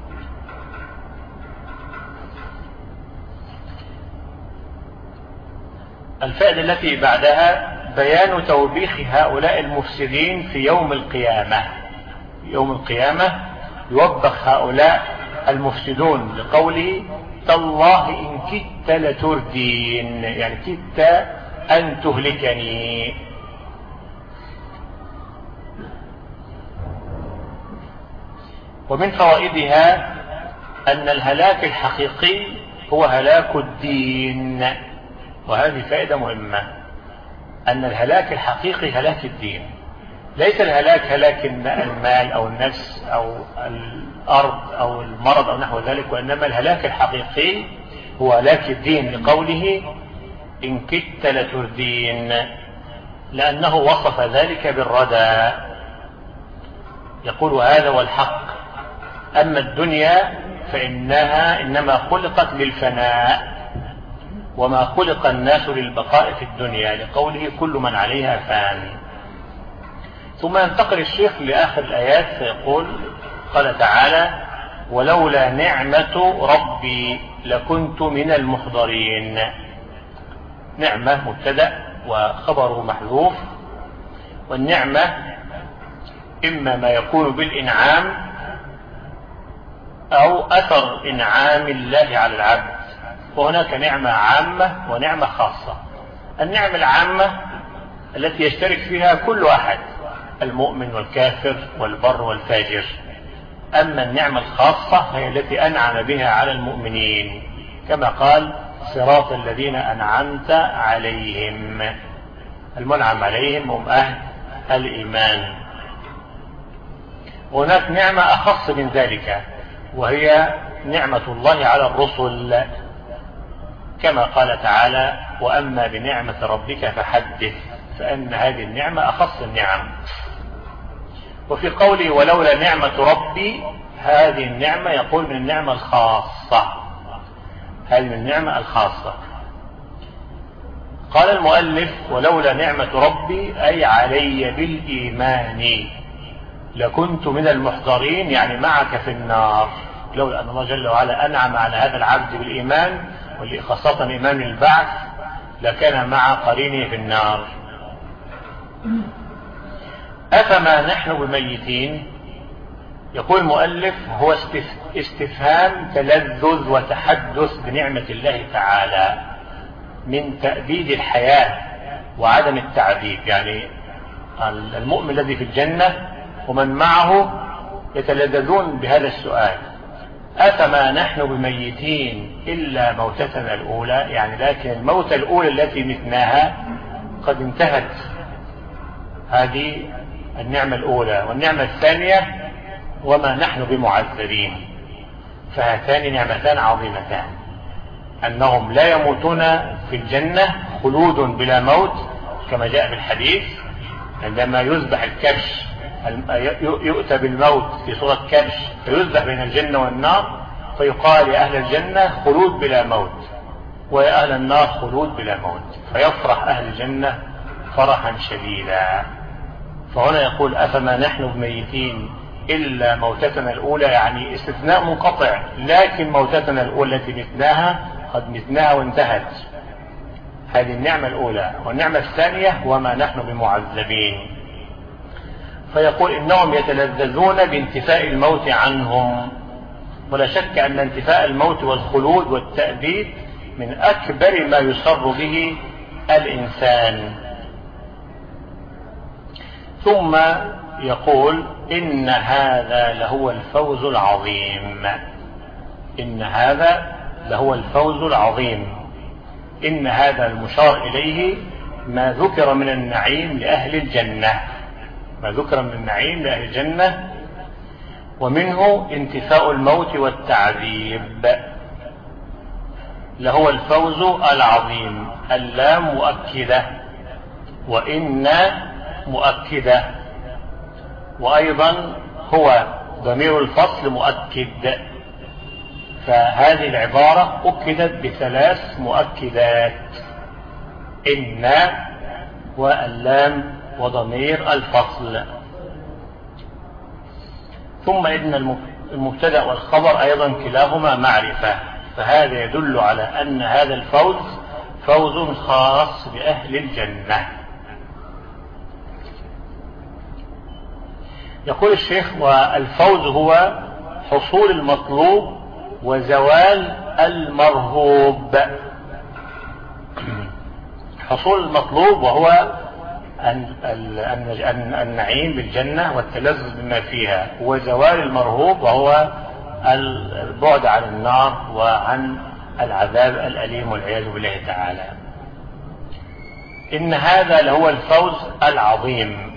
الفائدة التي بعدها بيان توبيخ هؤلاء المفسدين في يوم القيامة. يوم القيامة يوبخ هؤلاء المفسدون، لقوله: تالله إن كدت لتردين، يعني كدت أن تهلكني. ومن فوائدها أن الهلاك الحقيقي هو هلاك الدين، وهذه فائدة مهمة، أن الهلاك الحقيقي هلاك الدين، ليس الهلاك هلاك المال أو النفس أو الأرض أو المرض أو نحو ذلك، وإنما الهلاك الحقيقي هو هلاك الدين، لقوله: إن كدت لتردين، لأنه وصف ذلك بالردى. يقول: هذا هو الحق، أما الدنيا فإنها إنما خلقت للفناء، وما خلق الناس للبقاء في الدنيا، لقوله: كل من عليها فان. ثم ينتقل الشيخ لآخر الآيات فيقول: قال تعالى: ولولا نعمة ربي لكنت من المحضرين. نعمة مبتدأ وخبره محذوف، والنعمة إما ما يكون بالإنعام أو أثر إنعام الله على العبد، وهناك نعمة عامة ونعمة خاصة. النعمة العامة التي يشترك فيها كل أحد، المؤمن والكافر والبر والفاجر. أما النعمة الخاصة هي التي أنعم بها على المؤمنين، كما قال: صراط الذين أنعمت عليهم. المنعم عليهم هم أهل الإيمان. وهناك نعمة أخص من ذلك، وهي نعمة الله على الرسل، كما قال تعالى: وأما بنعمة ربك فحدث، فإن هذه النعمة أخص النعم. وفي قوله: ولولا نعمة ربي، هذه النعمة يقول من النعمة الخاصة، هذه من النعمة الخاصة. قال المؤلف: ولولا نعمة ربي أي علي بالإيمان لكنت من المحضرين، يعني معك في النار. لولا أن الله جل وعلا أنعم على هذا العبد بالإيمان، خاصة إيمان البعث، لكان مع قرينه في النار. أفما نحن بميتين؟ يقول المؤلف: هو استفهام تلذذ وتحدث بنعمة الله تعالى من تأبيد الحياة وعدم التعذيب. يعني المؤمن الذي في الجنة ومن معه يتلذذون بهذا السؤال: أفما نحن بميتين إلا موتتنا الأولى، يعني لكن الموتة الأولى التي متناها قد انتهت، هذه النعمة الأولى. والنعمة الثانية: وما نحن بمعذبين. فهاتان نعمتان عظيمتان، أنهم لا يموتون في الجنة خلود بلا موت كما جاء في الحديث، عندما يذبح الكبش يؤتى بالموت في صورة كبش فيذبح بين الجنة والنار، فيقال يا أهل الجنة خلود بلا موت، ويا أهل النار خلود بلا موت، فيفرح أهل الجنة فرحا شديدا. فهنا يقول أفما نحن بميتين إلا موتتنا الأولى، يعني استثناء منقطع، لكن موتتنا الأولى التي متناها قد متناها وانتهت. هذه النعمة الأولى. والنعمة الثانية وما نحن بمعذبين. فيقول إنهم يتلذذون بانتفاء الموت عنهم، ولا شك أن انتفاء الموت والخلود والتأبيد من أكبر ما يسر به الإنسان. ثم يقول إن هذا لهو الفوز العظيم. إن هذا لهو الفوز العظيم. إن هذا المشار إليه ما ذكر من النعيم لأهل الجنة، ما ذكر من النعيم لأهل الجنة، ومنه انتفاء الموت والتعذيب. لهو الفوز العظيم. اللام مؤكدة، وإن مؤكدة، وأيضا هو ضمير الفصل مؤكد. فهذه العبارة أكدت بثلاث مؤكدات: إن واللام وضمير الفصل. ثم إن المبتدأ والخبر أيضا كلاهما معرفة، فهذا يدل على أن هذا الفوز فوز خاص بأهل الجنة. يقول الشيخ والفوز هو حصول المطلوب وزوال المرهوب. حصول المطلوب وهو النعيم بالجنة والتلذذ بما فيها، وزوال المرهوب وهو البعد عن النار وعن العذاب الأليم والعياذ بالله تعالى. إن هذا لهو الفوز العظيم.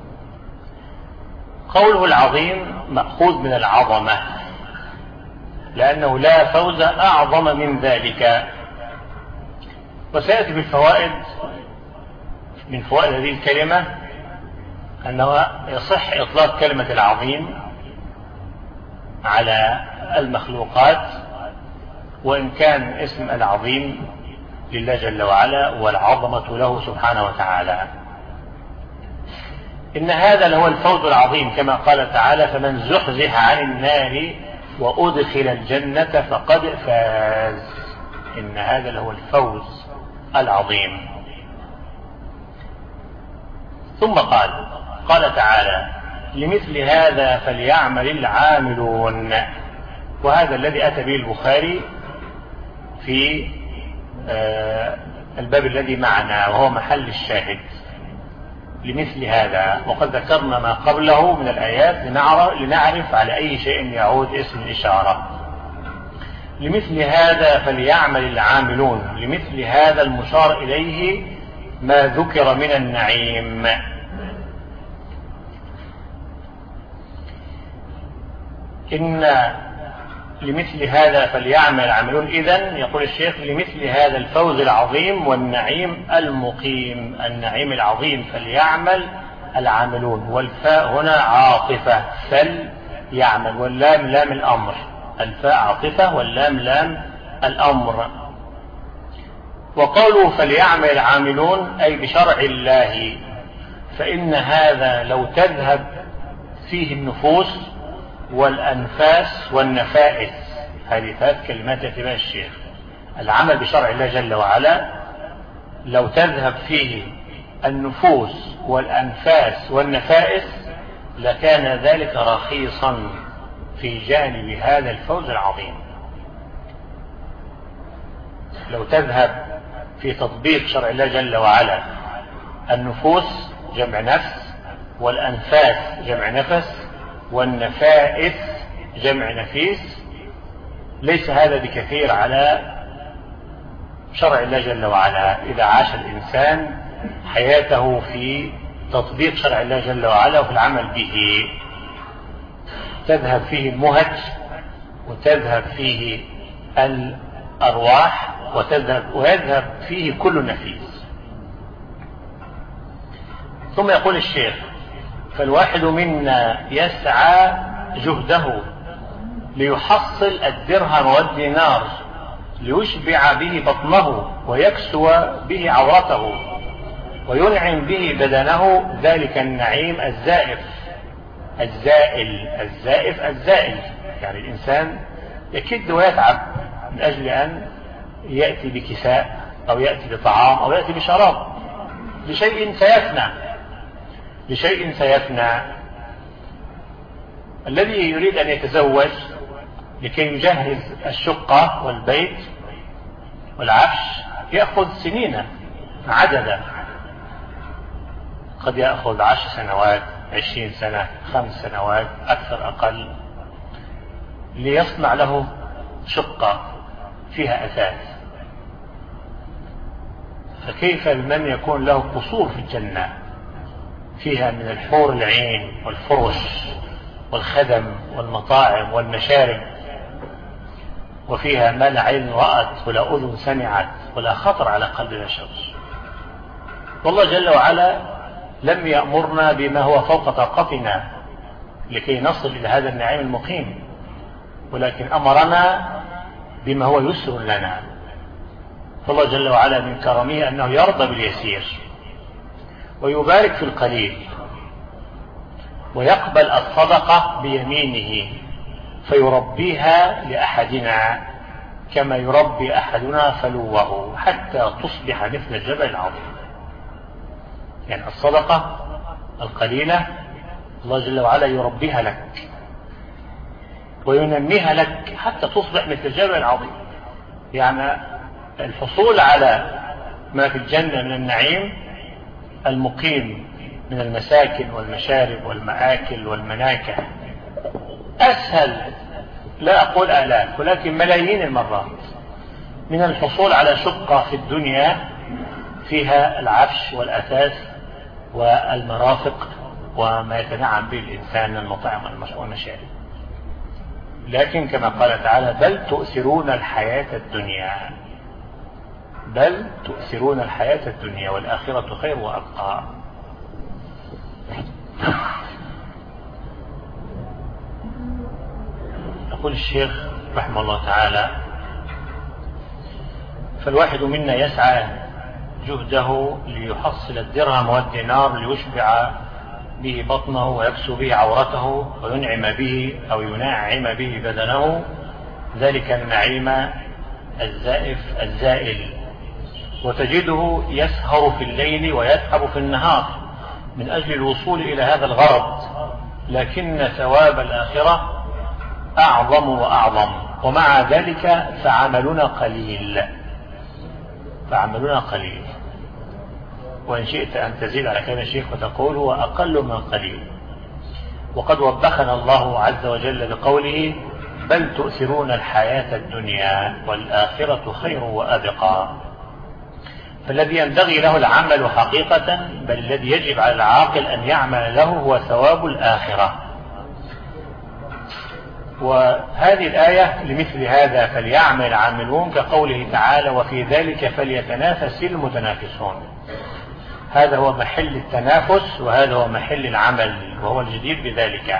قوله العظيم مأخوذ من العظمة، لأنه لا فوز أعظم من ذلك. وسيأتي بالفوائد من فوائد هذه الكلمة أنه يصح إطلاق كلمة العظيم على المخلوقات، وإن كان اسم العظيم لله جل وعلا والعظمة له سبحانه وتعالى. إن هذا لهو الفوز العظيم، كما قال تعالى: فمن زحزح عن النار وأدخل الجنة فقد فاز. إن هذا لهو الفوز العظيم. ثم قال قال تعالى: لمثل هذا فليعمل العاملون. وهذا الذي أتى به البخاري في الباب الذي معنا، وهو محل الشاهد. لمثل هذا، وقد ذكرنا ما قبله من الآيات لنعرف على أي شيء يعود اسم الإشارة. لمثل هذا فليعمل العاملون. لمثل هذا المشار إليه ما ذكر من النعيم. إن لمثل هذا فليعمل العاملون. إذن يقول الشيخ: لمثل هذا الفوز العظيم والنعيم المقيم. النعيم العظيم فليعمل العاملون. والفاء هنا عاطفة، فليعمل، واللام لام الأمر. الفاء عاطفة واللام لام الأمر. وقالوا فليعمل العاملون أي بشرع الله، فإن هذا لو تذهب فيه النفوس والأنفاس والنفائس. هذه ثلاث كلمات يتبع الشيخ. العمل بشرع الله جل وعلا لو تذهب فيه النفوس والأنفاس والنفائس لكان ذلك رخيصا في جانب هذا الفوز العظيم. لو تذهب في تطبيق شرع الله جل وعلا النفوس جمع نفس، والأنفاس جمع نفس، والنفائس جمع نفيس، ليس هذا بكثير على شرع الله جل وعلا. إذا عاش الإنسان حياته في تطبيق شرع الله جل وعلا وفي العمل به، تذهب فيه المهج، وتذهب فيه الأرواح، وتذهب ويذهب فيه كل نفيس. ثم يقول الشيخ: فالواحد منا يسعى جهده ليحصل الدرهم والدينار ليشبع به بطنه ويكسو به عورته وينعم به بدنه، ذلك النعيم الزائف الزائل الزائف الزائل. يعني الإنسان يكد ويتعب من أجل أن يأتي بكساء أو يأتي بطعام أو يأتي بشراب لشيء سيفنى لشيء سيفنى. الذي يريد أن يتزوج لكي يجهز الشقة والبيت والعفش يأخذ سنين عددا، قد يأخذ عشر سنوات، عشرين سنة، خمس سنوات، أكثر أقل، ليصنع له شقة فيها أثاث. فكيف بمن يكون له قصور في الجنة فيها من الحور العين والفرش والخدم والمطاعم والمشارب، وفيها ما لا عين رأت ولا أذن سمعت ولا خطر على قلب بشر. والله جل وعلا لم يأمرنا بما هو فوق طاقتنا لكي نصل إلى هذا النعيم المقيم، ولكن أمرنا بما هو يسر لنا. فالله جل وعلا من كرمه أنه يرضى باليسير ويبارك في القليل ويقبل الصدقة بيمينه فيربيها لأحدنا كما يربي أحدنا فلوه حتى تصبح مثل الجبل العظيم. يعني الصدقة القليلة الله جل وعلا يربيها لك وينميها لك حتى تصبح مثل الجبل العظيم. يعني الحصول على ما في الجنة من النعيم المقيم من المساكن والمشارب والمآكل والمناكح أسهل، لا أقول آلاف ولكن ملايين المرات من الحصول على شقة في الدنيا فيها العفش والأثاث والمرافق وما يتنعم به الإنسان من المطاعم والمشارب. لكن كما قال تعالى: بل تؤثرون الحياة الدنيا بل تؤثرون الحياة الدنيا والآخرة خير وأبقى. يقول الشيخ رحمه الله تعالى: فالواحد منا يسعى جهده ليحصل الدرهم والدينار ليشبع به بطنه ويكسو به عورته وينعم به أو ينعم به بدنه، ذلك النعيم الزائف الزائل. وتجده يسهر في الليل ويتعب في النهار من أجل الوصول إلى هذا الغرض، لكن ثواب الآخرة أعظم وأعظم، ومع ذلك فعملنا قليل فعملنا قليل. وإن شئت أن تزيد على كلام الشيخ وتقول هو أقل من قليل. وقد وبخنا الله عز وجل بقوله: بل تؤثرون الحياة الدنيا والآخرة خير وأبقى. فالذي ينبغي له العمل حقيقة، بل الذي يجب على العاقل أن يعمل له، هو ثواب الآخرة. وهذه الآية لمثل هذا فليعمل العاملون، كقوله تعالى: وفي ذلك فليتنافس المتنافسون. هذا هو محل التنافس وهذا هو محل العمل، وهو الجدير بذلك.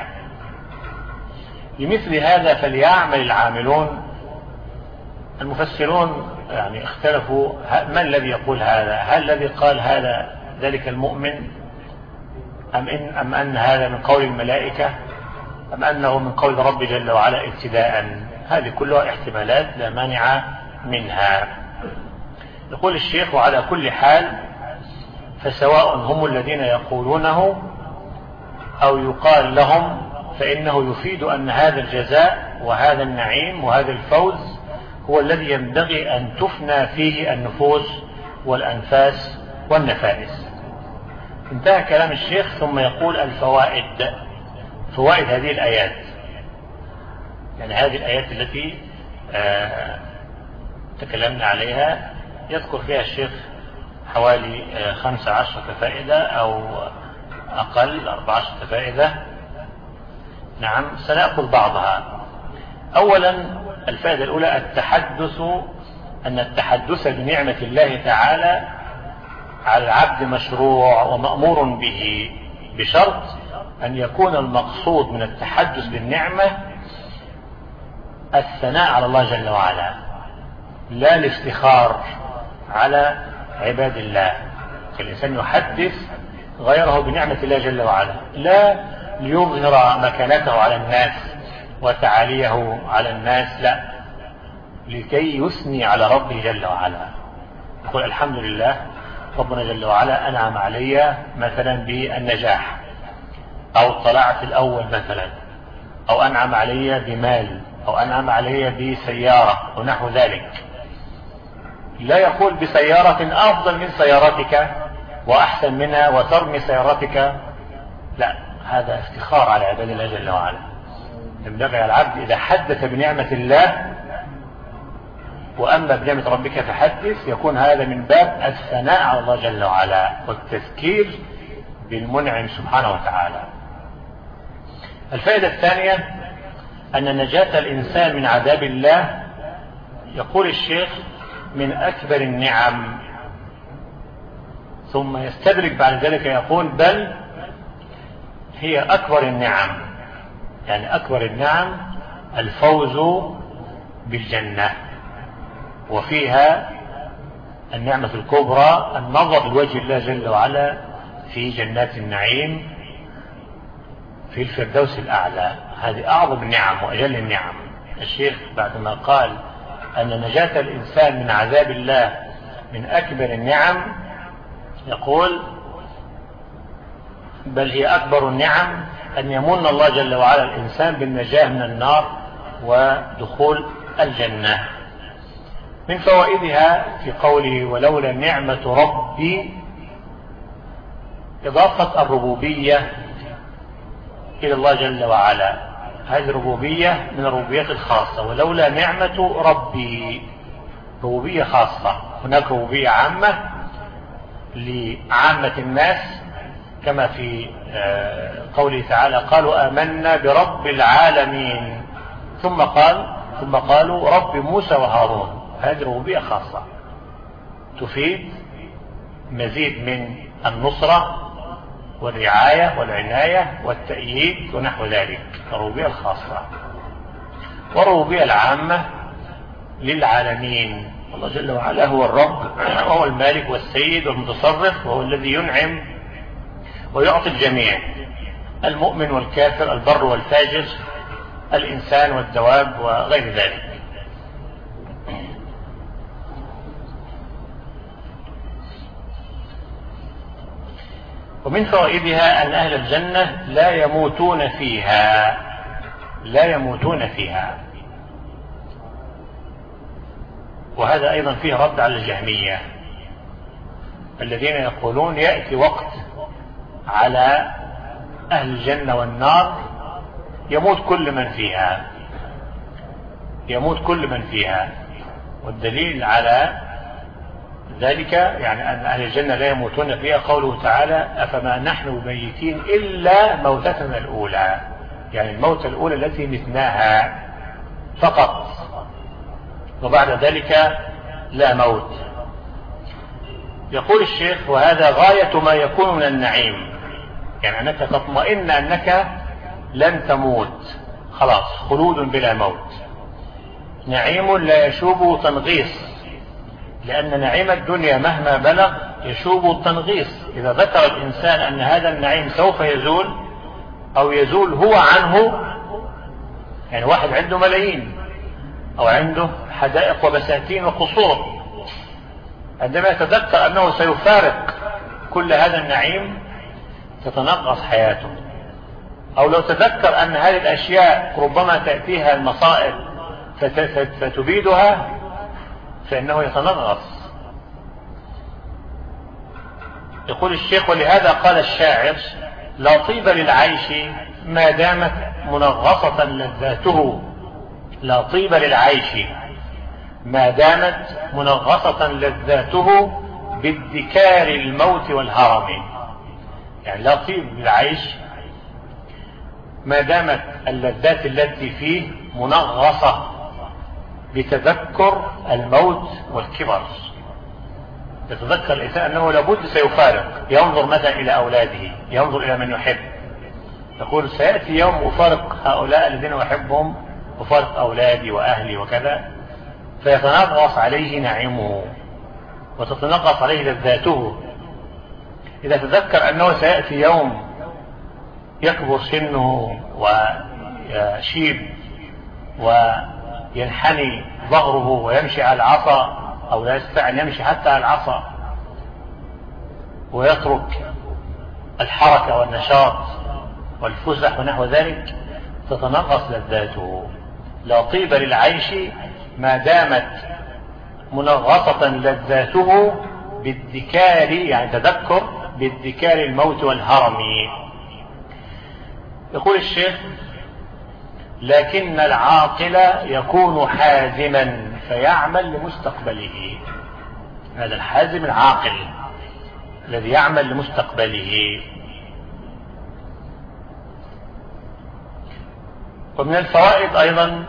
لمثل هذا فليعمل العاملون. المفسرون يعني اختلفوا ما الذي يقول هذا، هل الذي قال هذا ذلك المؤمن أم, إن أم أن هذا من قول الملائكة أم أنه من قول رب جل وعلا ابتداء. هذه كلها احتمالات لا مانع منها. يقول الشيخ: وعلى كل حال فسواء هم الذين يقولونه أو يقال لهم، فإنه يفيد أن هذا الجزاء وهذا النعيم وهذا الفوز هو الذي ينبغي أن تفنى فيه النفوس والأنفاس والنفائس. انتهى كلام الشيخ، ثم يقول: الفوائد. فوائد هذه الآيات، يعني هذه الآيات التي آه تكلمنا عليها، يذكر فيها الشيخ حوالي آه خمس عشرة فائدة أو أقل أربع عشرة فائدة. نعم، سنأخذ بعضها. أولا الفائدة الأولى: التحدث أن التحدث بنعمة الله تعالى على العبد مشروع ومأمور به، بشرط أن يكون المقصود من التحدث بالنعمة الثناء على الله جل وعلا، لا الافتخار على عباد الله. الإنسان يحدث غيره بنعمة الله جل وعلا، لا ليظهر مكانته على الناس وتعاليه على الناس، لا، لكي يثني على ربه جل وعلا، يقول الحمد لله ربنا جل وعلا أنعم علي مثلا بالنجاح، أو طلعت الأول مثلا، أو أنعم علي بمال، أو أنعم علي بسيارة ونحو ذلك. لا يقول بسيارة أفضل من سيارتك وأحسن منها وترمي سيارتك، لا، هذا افتخار على عباد الله جل وعلا. ينبغي على العبد إذا حدث بنعمة الله وأما بنعمة ربك فحدث، يكون هذا من باب الثناء على الله جل وعلا والتذكير بالمنعم سبحانه وتعالى. الفائدة الثانية أن نجاة الإنسان من عذاب الله، يقول الشيخ، من أكبر النعم، ثم يستدرك بعد ذلك يقول بل هي أكبر النعم، يعني أكبر النعم الفوز بالجنة، وفيها النعمة الكبرى النظر لوجه الله جل وعلا في جنات النعيم في الفردوس الأعلى. هذه أعظم النعم وأجل النعم. الشيخ بعدما قال أن نجاة الإنسان من عذاب الله من أكبر النعم، يقول بل هي أكبر النعم أن يمن الله جل وعلا الإنسان بالنجاة من النار ودخول الجنة. من فوائدها في قوله ولولا نعمة ربي، إضافة الربوبية إلى الله جل وعلا، هذه الربوبية من الربوبيات الخاصة، ولولا نعمة ربي ربوبية خاصة. هناك ربوبية عامة لعامة الناس كما في قوله تعالى قالوا آمنا برب العالمين، ثم قال ثم قالوا رب موسى وهارون. هذه ربوبية خاصة تفيد مزيد من النصرة والرعاية والعناية والتأييد ونحو ذلك، الربوبية الخاصة. والربوبية العامة للعالمين، الله جل وعلا هو الرب وهو المالك والسيد والمتصرف، وهو الذي ينعم ويعطي الجميع، المؤمن والكافر، البر والفاجر، الإنسان والدواب وغير ذلك. ومن فوائدها أن أهل الجنة لا يموتون فيها، لا يموتون فيها، وهذا أيضا فيه رد على الجهمية الذين يقولون يأتي وقت على أهل الجنة والنار يموت كل من فيها، يموت كل من فيها. والدليل على ذلك يعني أن أهل الجنة لا يموتون فيها قوله تعالى أفما نحن بميتين إلا موتتنا الأولى، يعني الموتة الأولى التي متناها فقط، وبعد ذلك لا موت. يقول الشيخ وهذا غاية ما يكون من النعيم، يعني أنك تطمئن أنك لن تموت، خلاص خلود بلا موت، نعيم لا يشوب تنغيص، لأن نعيم الدنيا مهما بلغ يشوب التنغيص. إذا ذكر الإنسان أن هذا النعيم سوف يزول أو يزول هو عنه، يعني واحد عنده ملايين أو عنده حدائق وبساتين وقصور، عندما يتذكر أنه سيفارق كل هذا النعيم تتنغص حياته. أو لو تذكر أن هذه الأشياء ربما تأتيها المصائب فتبيدها فإنه يتنغص. يقول الشيخ ولهذا قال الشاعر لا طيب للعيش ما دامت منغصة لذاته، لا طيب للعيش ما دامت منغصة لذاته بادكار الموت والهرم، يعني لا طيب للعيش ما دامت اللذات التي فيه منغصة بتذكر الموت والكبر. يتذكر الإنسان أنه لابد سيفارق، ينظر مثلا إلى أولاده، ينظر إلى من يحب، يقول سيأتي يوم أفارق هؤلاء الذين أحبهم، أفارق أولادي وأهلي وكذا، فيتنغص عليه نعيمه وتتنغص عليه لذاته. إذا تذكر أنه سيأتي يوم يكبر سنه ويشيب وينحني ظهره ويمشي على العصا أو لا يستطيع أن يمشي حتى على العصا، ويترك الحركة والنشاط والفسح ونحو ذلك، تتنغص لذاته. لا طيب للعيش ما دامت منغصة لذاته بالذكار، يعني تذكر بالذكار الموت والهرم. يقول الشيخ: لكن العاقل يكون حازما فيعمل لمستقبله. هذا الحازم العاقل الذي يعمل لمستقبله. ومن الفوائد أيضا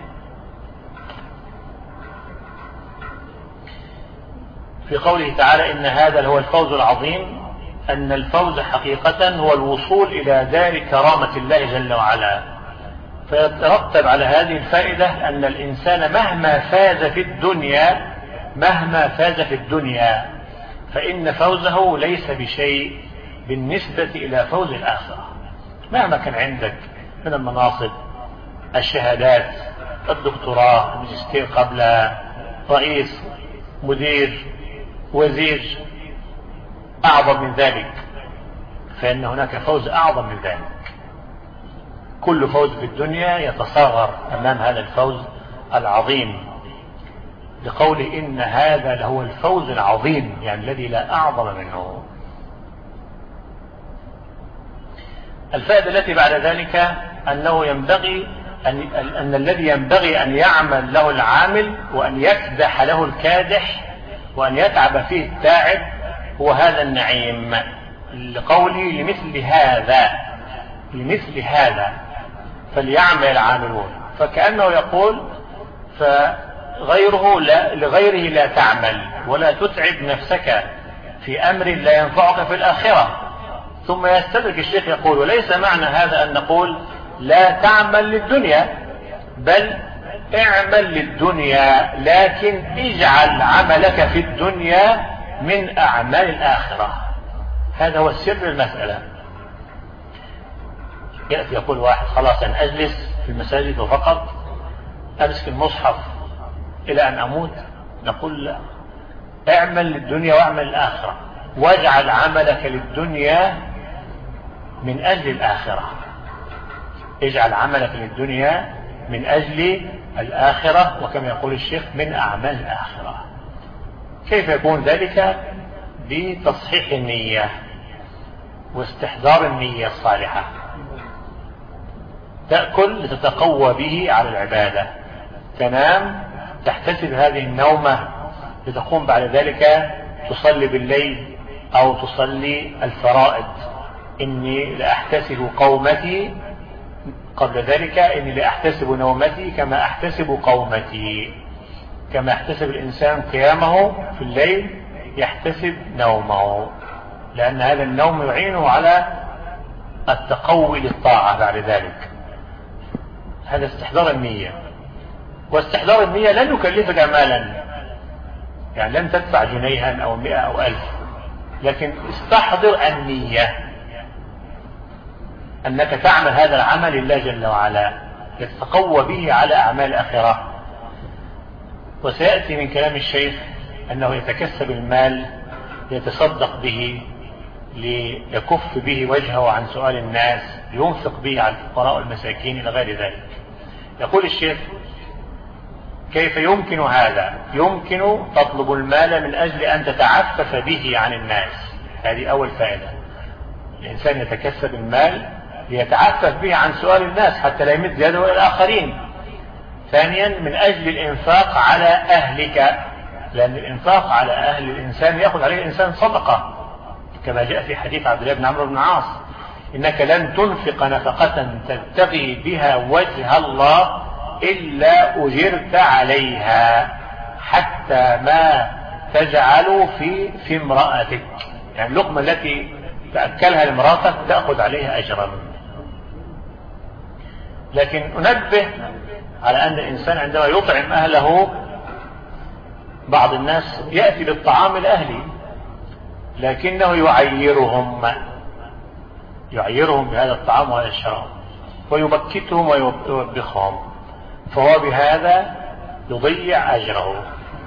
في قوله تعالى: إن هذا هو الفوز العظيم، أن الفوز حقيقة هو الوصول إلى دار كرامة الله جل وعلا. فيترتب على هذه الفائدة أن الإنسان مهما فاز في الدنيا مهما فاز في الدنيا فإن فوزه ليس بشيء بالنسبة إلى فوز الآخرة. مهما كان عندك من المناصب، الشهادات، الدكتوراه، الماجستير قبل رئيس، مدير، وزير، أعظم من ذلك، فإن هناك فوز أعظم من ذلك. كل فوز في الدنيا يتصغر أمام هذا الفوز العظيم، لقول إن هذا لهو الفوز العظيم، يعني الذي لا أعظم منه. الفائدة التي بعد ذلك أنه ينبغي أن, أن الذي ينبغي أن يعمل له العامل وأن يكدح له الكادح وأن يتعب فيه التاعب هو هذا النعيم، لقوله لمثل هذا لمثل هذا فليعمل العاملون. فكأنه يقول فغيره لا لغيره لا تعمل ولا تتعب نفسك في أمر لا ينفعك في الآخرة. ثم يستدرك الشيخ يقول: وليس معنى هذا أن نقول لا تعمل للدنيا، بل اعمل للدنيا لكن اجعل عملك في الدنيا من أعمال الآخرة. هذا هو السر المسألة. يأتي يقول واحد: خلاص أن أجلس في المساجد وفقط أمسك المصحف إلى أن أموت. نقول لا، اعمل للدنيا واعمل الآخرة، واجعل عملك للدنيا من أجل الآخرة. اجعل عملك للدنيا من أجل الآخرة، وكما يقول الشيخ من أعمال الآخرة. كيف يكون ذلك؟ بتصحيح النية واستحضار النية الصالحة. تأكل لتتقوى به على العبادة، تنام تحتسب هذه النومة لتقوم بعد ذلك تصلي بالليل أو تصلي الفرائض. إني لأحتسب قومتي، قبل ذلك إني لأحتسب نومتي كما أحتسب قومتي. كما يحتسب الإنسان قيامه في الليل يحتسب نومه، لأن هذا النوم يعينه على التقوي للطاعة بعد ذلك. هذا استحضار النية. واستحضار النية لن يكلفك مالا، يعني لن تدفع جنيها أو مئة أو ألف، لكن استحضر النية أنك تعمل هذا العمل لله جل وعلا يتقوى به على أعمال الآخرة. وسيأتي من كلام الشيخ أنه يتكسب المال يتصدق به ليكف به وجهه عن سؤال الناس، ينفق به على الفقراء والمساكين إلى غير ذلك. يقول الشيخ: كيف يمكن هذا؟ يمكن تطلب المال من أجل أن تتعفف به عن الناس. هذه أول فائدة. الإنسان يتكسب المال ليتعفف به عن سؤال الناس حتى لا يمد يده إلى الآخرين. ثانيا من أجل الإنفاق على أهلك، لأن الإنفاق على أهل الإنسان يأخذ عليه الإنسان صدقة، كما جاء في حديث عبد الله بن عمرو بن العاص: إنك لن تنفق نفقة تبتغي بها وجه الله إلا أجرت عليها، حتى ما تجعل في في امرأتك، يعني اللقمة التي تأكلها لامرأتك تأخذ عليها أجرا. لكن أنبه على أن الإنسان عندما يطعم أهله، بعض الناس يأتي بالطعام الأهلي لكنه يعيرهم يعيرهم بهذا الطعام وهذا الشراب ويبكتهم ويوبخهم، فهو بهذا يضيع أجره.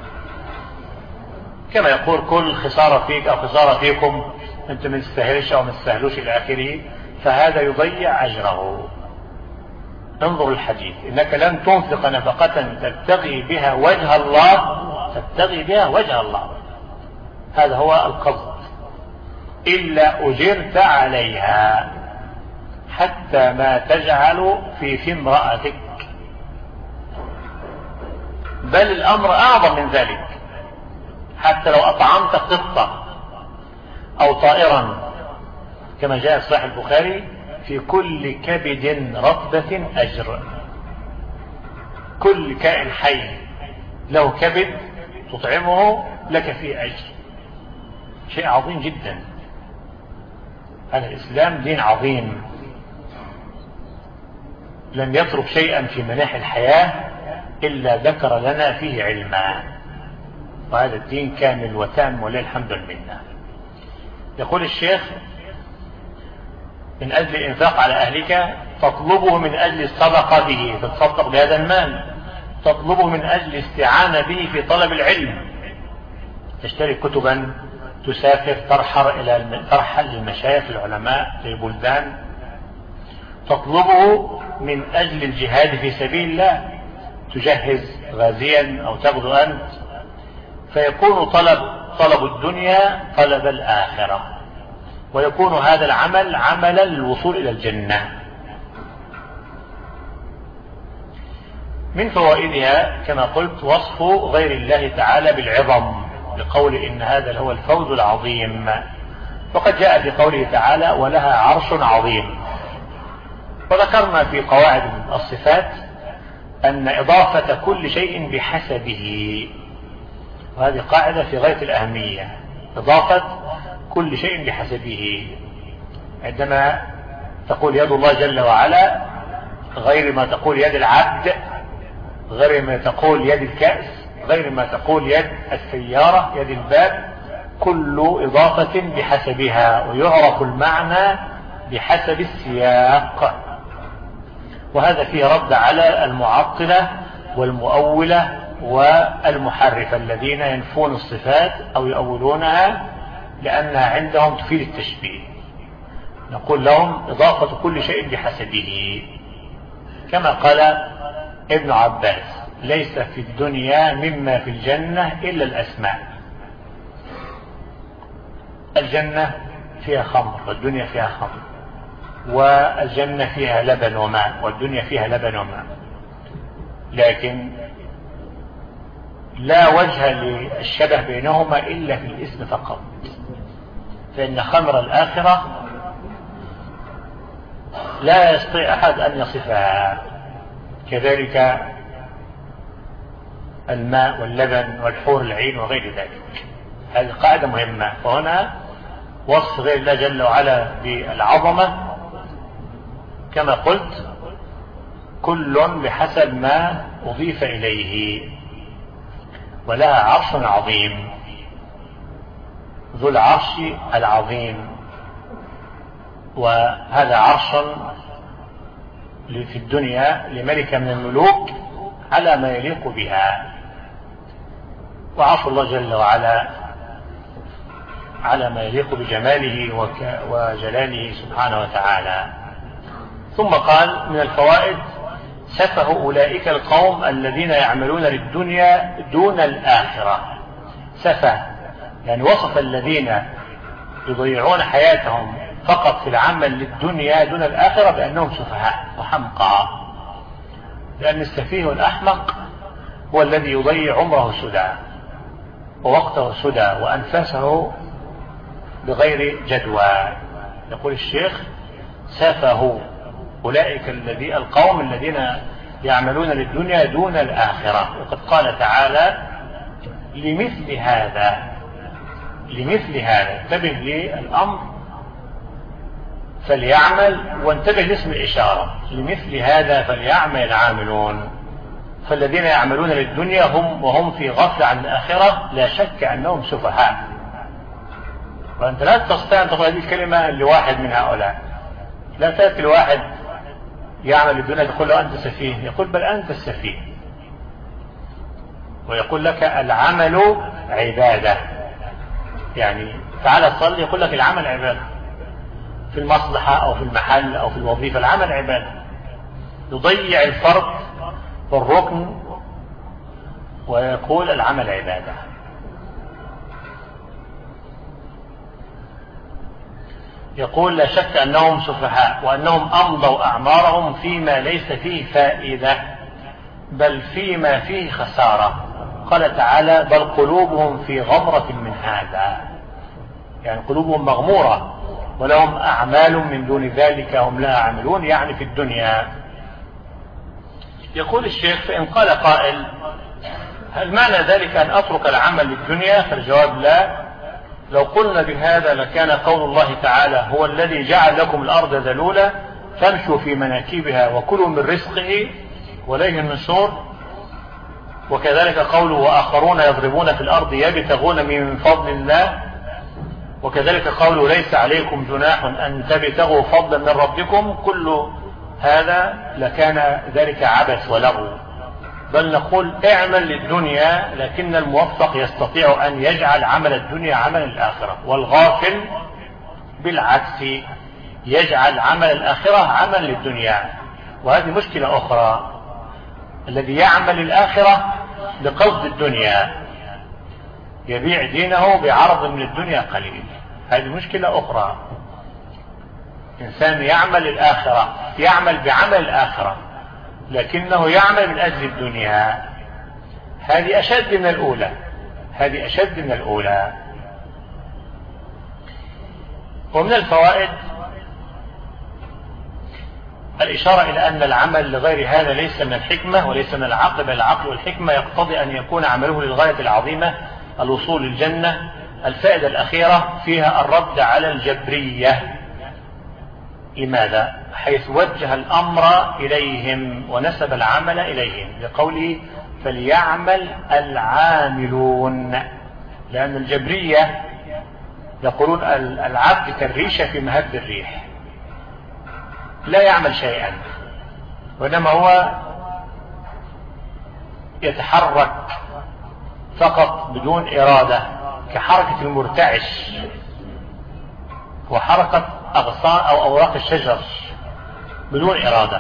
كما يقول كل خسارة فيك أو خسارة فيكم، أنت من تستهلش أو من تستهلوش إلى آخره، فهذا يضيع أجره. انظر الحديث: إنك لن تنفق نفقة تبتغي بها وجه الله تبتغي بها وجه الله، هذا هو القصد، إلا أجرت عليها حتى ما تجعل في في امرأتك. بل الأمر أعظم من ذلك، حتى لو أطعمت قطة أو طائرا، كما جاء في صحيح البخاري: في كل كبد رطبة أجر. كل كائن حي له كبد تطعمه لك فيه أجر. شيء عظيم جدا. هذا الإسلام دين عظيم، لم يترك شيئا في مناحي الحياة إلا ذكر لنا فيه علما، وهذا الدين كامل وتام ولله الحمد لله. يقول الشيخ: من أجل الإنفاق على أهلك تطلبه من أجل الصدقة به، تتصدق بهذا المال، تطلبه من أجل الاستعانة به في طلب العلم، تشتري كتبا، تسافر، ترحل إلى ترحل للمشايخ العلماء في البلدان، تطلبه من أجل الجهاد في سبيل الله، تجهز غازيا أو تغزو أنت، فيكون طلب طلب الدنيا طلب الآخرة، ويكون هذا العمل عملا للوصول إلى الجنة. من فوائدها كما قلت وصف غير الله تعالى بالعظم، لقول إن هذا هو الفوز العظيم، وقد جاء في قوله تعالى: ولها عرش عظيم. وذكرنا في قواعد الصفات أن إضافة كل شيء بحسبه، وهذه قاعدة في غاية الأهمية، إضافة كل شيء بحسبه. عندما تقول يد الله جل وعلا غير ما تقول يد العبد، غير ما تقول يد الكأس، غير ما تقول يد السيارة، يد الباب، كل إضافة بحسبها، ويعرف المعنى بحسب السياق. وهذا فيه رد على المعطلة والمؤولة والمحرفة الذين ينفون الصفات أو يؤولونها لأنها عندهم تفيد التشبيه. نقول لهم إضافة كل شيء بحسبه، كما قال ابن عباس: ليس في الدنيا مما في الجنة إلا الأسماء. الجنة فيها خمر والدنيا فيها خمر، والجنة فيها لبن وماء والدنيا فيها لبن وماء، لكن لا وجه للشبه بينهما إلا في الاسم فقط، فإن خمر الآخرة لا يستطيع أحد أن يصفها، كذلك الماء واللبن والحور العين وغير ذلك. هذه قاعدة مهمة. فهنا وصف غير الله جل وعلا بالعظمة كما قلت كل بحسب ما أضيف إليه. ولها عرش عظيم، ذو العرش العظيم، وهذا عرش في الدنيا لملك من الملوك على ما يليق بها، وعرش الله جل وعلا على ما يليق بجماله وجلاله سبحانه وتعالى. ثم قال: من الفوائد سفه أولئك القوم الذين يعملون للدنيا دون الآخرة. سفه يعني وصف الذين يضيعون حياتهم فقط في العمل للدنيا دون الآخرة بأنهم سفهاء وحمقى، لأن السفيه والأحمق هو الذي يضيع عمره سدى ووقته سدى وأنفاسه بغير جدوى. يقول الشيخ: سفه أولئك الذي القوم الذين يعملون للدنيا دون الآخرة. وقد قال تعالى: لمثل هذا لمثل هذا انتبه للأمر فليعمل، وانتبه لاسم الإشارة لمثل هذا فليعمل العاملون. فالذين يعملون للدنيا هم وهم في غفلة عن الآخرة لا شك أنهم سفهاء. وأنت لا تستطيع أن تقول هذه الكلمة لواحد من هؤلاء. لا تأتي لواحد يعمل للدنيا تقول له أنت سفيه، يقول بل أنت السفيه، ويقول لك العمل عبادة. يعني تعال تصلي يقول لك العمل عبادة، في المصلحة أو في المحل أو في الوظيفة العمل عبادة. يضيع الفرض والركن ويقول العمل عبادة. يقول لا شك أنهم سفهاء وأنهم أمضوا أعمارهم فيما ليس فيه فائدة بل فيما فيه خسارة. قال تعالى بل قلوبهم في غمرة من هذا، يعني قلوبهم مغمورة ولهم أعمال من دون ذلك هم لا يعملون، يعني في الدنيا. يقول الشيخ فإن قال قائل هل معنى ذلك أن أترك العمل للدنيا؟ فالجواب لا. لو قلنا بهذا لكان قول الله تعالى هو الذي جعل لكم الأرض ذلولا فامشوا في مناكبها وكلوا من رزقه وإليه النشور، وكذلك قوله وآخرون يضربون في الأرض يبتغون من فضل الله، وكذلك قوله ليس عليكم جناح أن تبتغوا فضلا من ربكم. كل هذا لكان ذلك عبث ولغو، بل نقول اعمل للدنيا، لكن الموفق يستطيع أن يجعل عمل الدنيا عمل الآخرة، والغافل بالعكس يجعل عمل الآخرة عمل للدنيا. وهذه مشكلة أخرى، الذي يعمل الآخرة لقصد الدنيا يبيع دينه بعرض من الدنيا قليل، هذه مشكلة أخرى. إنسان يعمل الآخرة، يعمل بعمل الآخرة لكنه يعمل من أجل الدنيا، هذه أشد من الأولى، هذه أشد من الأولى. ومن الفوائد الإشارة إلى أن العمل لغير هذا ليس من الحكمة وليس من العقل، بل العقل والحكمة يقتضي أن يكون عمله للغاية العظيمة الوصول للجنة. الفائدة الأخيرة فيها الرد على الجبرية. لماذا؟ حيث وجه الأمر إليهم ونسب العمل إليهم لقوله فليعمل العاملون، لأن الجبرية يقولون العبد كالريشة في مهب الريح، لا يعمل شيئا وإنما هو يتحرك فقط بدون إرادة، كحركة المرتعش وحركة أغصان أو أوراق الشجر بدون إرادة.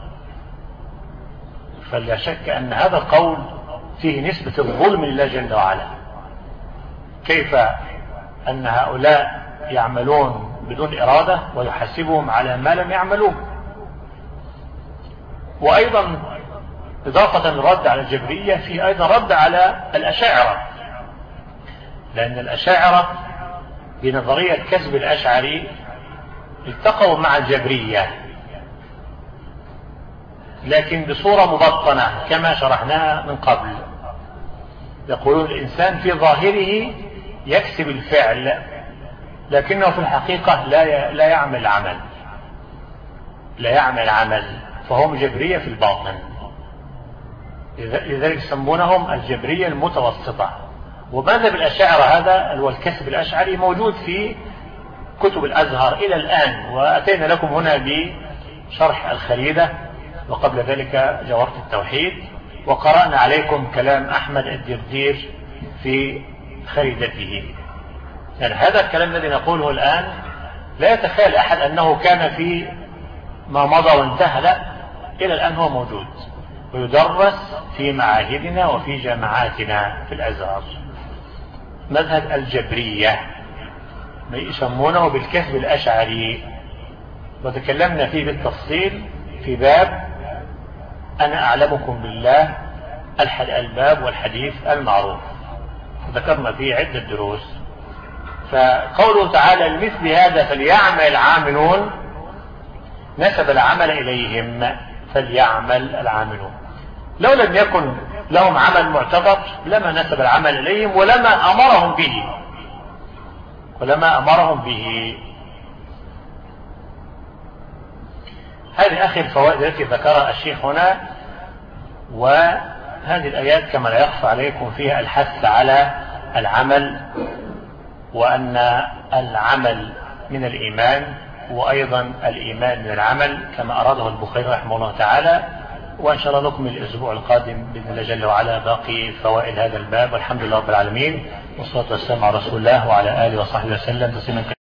فلا شك أن هذا القول فيه نسبة الظلم لله جل وعلا. كيف أن هؤلاء يعملون بدون إرادة ويحاسبهم على ما لم يعملوه؟ وأيضا إضافة للرد على الجبرية فيه أيضا رد على الأشاعرة، لأن الأشاعرة بنظرية كسب الأشعري التقوا مع الجبرية لكن بصورة مبطنة كما شرحناها من قبل. يقولون الإنسان في ظاهره يكسب الفعل لكنه في الحقيقة لا لا يعمل عمل لا يعمل عمل فهم جبرية في الباطن. لذلك يسمونهم الجبرية المتوسطة. وماذا بالأشاعرة هذا والكسب الأشعري موجود في كتب الأزهر إلى الآن، وأتينا لكم هنا بشرح الخريدة وقبل ذلك جوهرة التوحيد، وقرأنا عليكم كلام أحمد الدردير في خريدته. يعني هذا الكلام الذي نقوله الآن لا يتخيل أحد أنه كان في ما مضى وانتهى، لا، إلى الآن هو موجود ويدرس في معاهدنا وفي جامعاتنا في الأزهر. مذهب الجبرية يسمونه بالكسب الأشعري، وتكلمنا فيه بالتفصيل في باب أنا أعلمكم بالله الباب والحديث المعروف، ذكرنا فيه عدة دروس. فقوله تعالى لمثل هذا فليعمل العاملون نسب العمل إليهم، فليعمل العاملون. لو لم يكن لهم عمل معتبر لما نسب العمل إليهم ولما أمرهم به ولما أمرهم به. هذه آخر الفوائد التي ذكرها الشيخ هنا. وهذه الآيات كما لا يخفى عليكم فيها الحث على العمل، وأن العمل من الإيمان، وأيضا الإيمان من العمل كما أراده البخاري رحمه الله تعالى. وإن شاء الله نكمل الأسبوع القادم بإذن الله جل وعلا باقي فوائد هذا الباب. والحمد لله رب العالمين، والصلاة والسلام على رسول الله وعلى آله وصحبه وسلم تسليما.